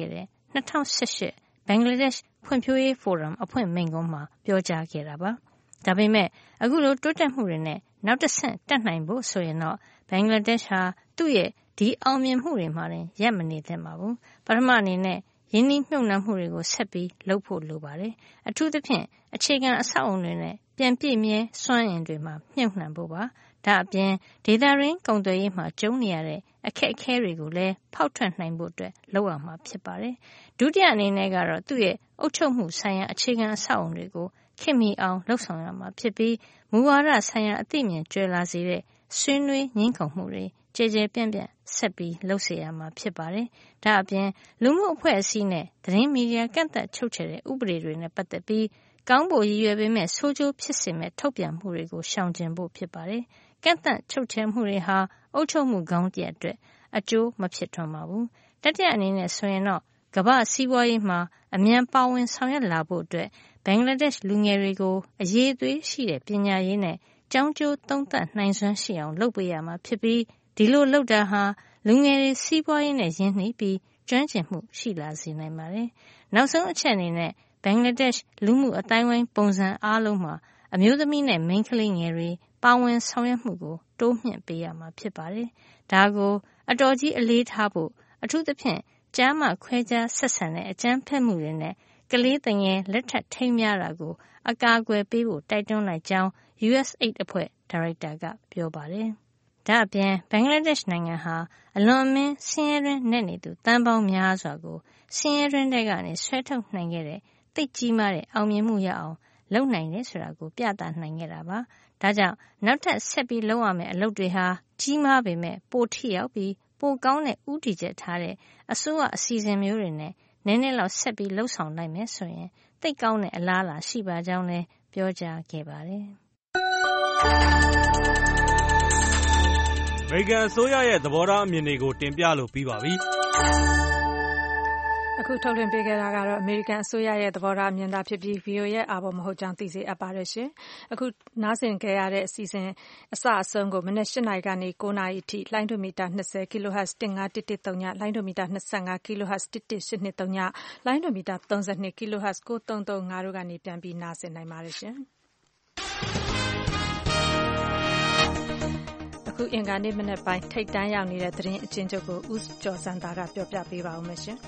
2018ဘင်္ဂလားဒေ့ရှ်ဖွံ့ဖြိုးရေးဖိုရမ်အဖွင့်မိန့်ခွန်းမှာပြောကြားခဲ့တာပါ။ဒါပေမဲ့အခုလိုတိုးတက်မှုတွေနဲ့နောက်တစ်ဆင့်တက်နိုင်ဖို့ဆိုရင်တော့ဘင်္ဂလားဒေ့ရှ်ဟာသူ့ရဲ့ဒီအောင်မြင်မှုတွေမှာရပ်မနေသင့်ပါဘူး။ပထမအနေနဲ့ရင်းနှီးမြှုပ်နှံမှုတွေကိုဆက်ပြီးလုပ်ဖို့လိုပါတယ်။အထူးသဖြင့်အခြေခံအဆောက်အုံတွေနဲ့ပြန်ပြည့်မြဲစွမ်းအင်တွေမှာမြှုပ်နှံဖို့ပါ။ဒါအပြင်ဒေသရင်းကုန်သွယ်ရေးမှာကျုံနေရတဲ့အခက်အခဲတွေကိုလည်းဖောက်ထွက်နိုင်ဖို့အတွက်လုပ်ရမှာဖြစ်ပါတယ်။ဒုတိယအနေနဲ့ကတော့သူ့ရဲ့အုပ်ချုပ်မှုဆိုင်ရာအခြေခံအဆောက်အုံတွေကိုခင်မီအောင်လှုပ်ဆောင်ရမှာဖြစ်ပြီးမူဝါဒဆိုင်ရာအသိဉာဏ်ကျွဲလာစေတဲ့ဆွေးနွေးငြင်းခုန်မှုတွေကျေကျေပြန့်ပြန့်ဆက်ပြီးလုပ်စေရမှာဖြစ်ပါတယ်။ဒါအပြင်လူမှုအဖွဲ့အစည်းနဲ့သတင်းမီဒီယာကန့်သတ်ချုပ်ချယ်တဲ့ဥပဒေတွေနဲ့ပတ်သက်ပြီးကောင်းဖို့ရည်ရွယ်ပေမဲ့ဆိုးကျိုးဖြစ်စေမဲ့ထုတ်ပြန်မှုတွေကိုရှောင်ကျဉ်ဖို့ဖြစ်ပါတယ်။ကန့်သတ်ချုပ်ချယ်မှုတွေဟာအုပ်ချုပ်မှုခေါင်းတရားအတွက်အကျိုးမဖြစ်ထွန်းပါဘူး။တတိယအနေနဲ့ဆိုရင်တော့ကမ္ဘာစီးပွားရေးမှာအမြန်ပါဝင်ဆောင်ရွက်လာဖို့အတွက်ဘင်္ဂလားဒေ့ရှ်လူငယ်တွေကိုအရေးအသွေးရှိတဲ့ပညာရေးနဲ့ကျောင်းကျိုးသုံးသပ်နိုင်စွမ်းရှိအောင်လုပ်ပေးရမှာဖြစ်ပြီးဒီလိုလုပ်တာဟာလူငယ်တွေစီးပွားရေးနဲ့ရင်းနှီးပြီးကျွမ်းကျင်မှုရှိလာစေနိုင်ပါတယ်။နောက်ဆုံးအချက်အနေနဲ့ဘင်္ဂလားဒေ့ရှ်လူမှုအတိုင်းဝိုင်းပုံစံအားလုံးမှာအမျိုးသမီးနဲ့မိန်းကလေးငယ်တွေပါဝင်ဆောင်ရွက်မှုကိုတိုးမြှင့်ပေးရမှာဖြစ်ပါတယ်။ဒါကိုအတော်ကြီးအလေးထားဖို့အထူးသဖြင့်ကျားမခွဲခြားဆက်ဆံတဲ့အကြမ်းဖက်မှုတွေနဲ့ကလေးသူငယ်လက်ထပ်ထိမ်းမြားတာကိုအကာအကွယ်ပေးဖို့တိုက်တွန်းလိုက်ကြောင်း USAID အဖွဲ့ဒါရိုက်တာကပြောပါတယ်။ဒါ့အပြင်ဘင်္ဂလားဒေ့ရှ်နိုင်ငံဟာအလွန်အမင်းဆင်းရဲတွင်းနက်နေသူတန်ပေါင်းများစွာကိုဆင်းရဲတွင်းထဲကနေဆွဲထုတ်နိုင်ခဲ့တဲ့သိပ်ကြီးမားတဲ့အောင်မြင်မှုရအောင်လုပ်နိုင်တယ်ဆိုတာကိုပြသနိုင်ခဲ့တာပါ။ဒါကြောင့်နောက်ထပ်ဆက်ပြီးလုပ်ရမယ့်အလုပ်တွေဟာကြီးမားပေမဲ့ပိုထိရောက်ပြီးပိုကောင်းတဲ့ဥတီချက်ထားတဲ့အစိုးရအစီအစဉ်မျိုးတွေနဲ့နည်းနည်းလောက်ဆက်ပြီးလှုပ်ဆောင်နိုင်မယ်ဆိုရင်သိပ်ကောင်းတဲ့အလားအလာရှိပါကြောင်းလည်းပြောကြားခဲ့ပါတယ်။အမေရိကန်အစိုးရရဲ့သဘောထားအမြင်တွေကိုတင်ပြလို့ပြီးပါပြီ။အခုထုတ်လွှင့်ပေးခဲ့တာကတော့အမေရိကန်အစိုးရရဲ့သဘောထားအမြင်သာဖြစ်ပြီး VOA ရဲ့အာဘော်မဟုတ်ကြောင်းသိစေအပ်ပါတယ်ရှင်။အခုနားဆင်ခဲ့ရတဲ့အစီအစဉ်အစအဆုံးကိုမနက် 8 နာရီကနေ 9 နာရီအထိလိုင်းဒိုမီတာ 20 kHz 15113 လိုင်းဒိုမီတာ 25 kHz 11823 လိုင်းဒိုမီတာ 32 kHz 9335တို့ကနေပြန်ပြီးနားဆင်နိုင်ပါတယ်ရှင်။အခုအင်္ဂါနေ့မနက်ပိုင်းထိပ်တန်းရောက်နေတဲ့သတင်းအကျဉ်းချုပ်ကိုဦးကျော်စံသာကပြောပြပေးပါဦးမယ်ရှင်။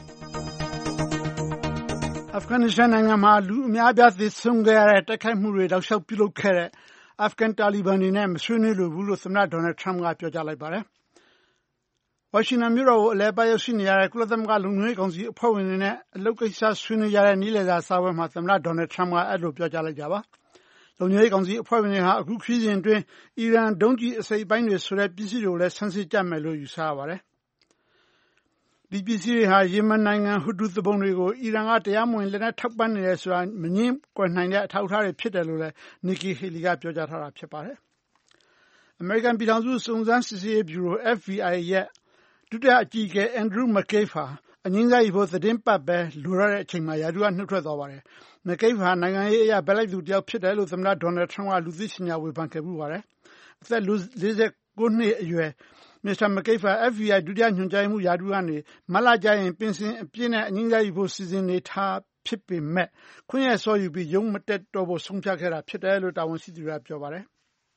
အာဖဂန်နစ္စတန်နိုင်ငံမှာလူအများအပြားသေဆုံးခဲ့ရတဲ့တိုက်ခိုက်မှုတွေတောက်လျှောက်ပြုလုပ်ခဲ့တဲ့အာဖဂန်တာလီဘန်တွေနဲ့မဆွေးနွေးလိုဘူးလို့သမ္မတဒေါ်နယ်ထရမ့်ကပြောကြားလိုက်ပါတယ်။ဝါရှင်တန်မြို့တော်ကိုအလည်ပတ်ရောက်ရှိနေရတဲ့ကုလသမဂ္ဂလုံခြုံရေးကောင်စီအဖွဲ့ဝင်တွေနဲ့အလုပ်ကိစ္စဆွေးနွေးကြတဲ့နေ့လည်စာစားပွဲမှာသမ္မတဒေါ်နယ်ထရမ့်ကအဲ့လိုပြောကြားလိုက်ကြပါလုံခြုံရေးကောင်စီအဖွဲ့ဝင်တွေဟာအခုခရီးစဉ်အတွင်းအီရန်ဒုံးကျည်အစိပ်ပိုင်းတွေဆိုတဲ့ပစ္စည်းတွေကိုလည်းဆန်းစစ်ကြမယ်လို့ယူဆရပါတယ်။ဒီပစ္စည်းတွေဟာယီမန်နိုင်ငံဟူဒူသဘုံတွေကိုအီရန်ကတရားမဝင်လက်နက်ထောက်ပံ့နေတယ်ဆိုတာမငြင်းကွယ်နိုင်တဲ့အထောက်အထားတွေဖြစ်တယ်လို့လည်းနီကီဟီလီကပြောကြားထားတာဖြစ်ပါတယ်။အမေရိကန်ပြည်ထောင်စုစုံစမ်းစစ်ဆေးရေးဗျူရို FBI ရဲ့ဒုတိယအကြီးအကဲအန်ဒရူးမက်ကိတ်ဟာအငြင်းစားယူဖို့သတင်းပတ်ပဲလိုရတဲ့အချိန်မှာရာထူးကနှုတ်ထွက်သွားပါတယ်။မက်ကိတ်ဟာနိုင်ငံရေးအရာဘက်လိုက်သူတယောက်ဖြစ်တယ်လို့သမ္မတဒေါ်နယ်ထရမ့်ကလူသိရှင်ကြားဝေဖန်ခဲ့မှုပါတယ်။အသက်49နှစ်အရွယ်မစ္စတာမက်ကိတ်ဟာ FBI ဒုတိယညွှန်ကြားရေးမှူးရာထူးကနေမတ်လကျရင်ပင်စင်အပြည့်နဲ့အငြင်းစားယူဖို့စီစဉ်နေထားဖြစ်ပေမဲ့ခွင့်ရစောယူပြီးရုံးမတက်တော့ဖို့ဆုံးဖြတ်ခဲ့တာဖြစ်တယ်လို့တာဝန်ရှိသူတွေကပြောပါတယ်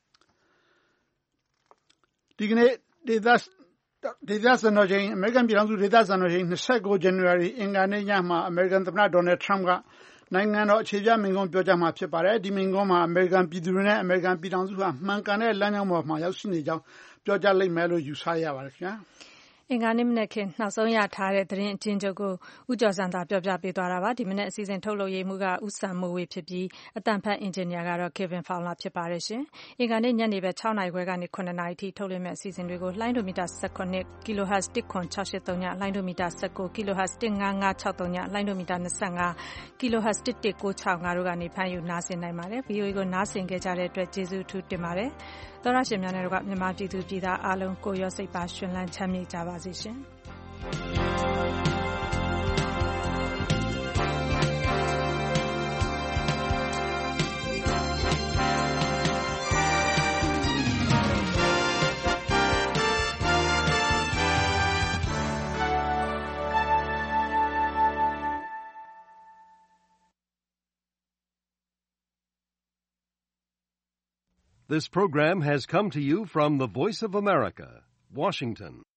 ။ဒီကနေ့ဒေသစံတော်ချိန်အမေရိကန်ပြည်ထောင်စုဒေသစံတော်ချိန်29 January အင်္ဂါနေ့ညမှာအမေရိကန်သမ္မတဒေါ်နယ်ထရမ့်ကနိုင်ငံတော်အခြေပြမိန့်ခွန်းပြောကြားမှာဖြစ်ပါတယ်။ဒီမိန့်ခွန်းမှာအမေရိကန်ပြည်သူတွေနဲ့အမေရိကန်ပြည်ထောင်စုဟာမှန်ကန်တဲ့လမ်းကြောင်းပေါ်မှာရောက်ရှိနေကြောင်းပြောကြားလိမ့်မယ်လို့ယူဆရပါတယ်ခင်ဗျာ။အင်္ဂါနေ့မနက်ခင်းနောက်ဆုံးရထားတဲ့သတင်းအကျဉ်းချုပ်ကိုဦးကျော်စံသာပြောပြပေးသွားတာပါ။ဒီမနက်အစီအစဉ်ထုတ်လုပ်ရေးမှူးကဦးစံမိုးဝေဖြစ်ပြီးအသံဖတ်အင်ဂျင်နီယာကတော့ Kevin Fowler ဖြစ်ပါတယ်ရှင်။အင်္ဂါနေ့ညနေပဲ6နာရီခွဲကနေ9နာရီထိထုတ်လွှင့်မဲ့အစီအစဉ်တွေကိုလိုင်းဒိုမီတာ19 kHz 10683လိုင်းဒိုမီတာ19 kHz 15563လိုင်းဒိုမီတာ25 kHz 11965တို့ကနေဖမ်းယူနားဆင်နိုင်ပါတယ်။ VOA ကိုနားဆင်ကြတဲ့အတွက်ကျေးဇူးအထူးတင်ပါတယ်။သောရရှင်များနဲ့တော့မြန်မာပြည်သူပြည်သားအားလုံးကိုရောစိတ်ပါရှင်လန်းချမ်းမြေ့ကြပါစေရှင်။ This program has come to you from the Voice of America, Washington.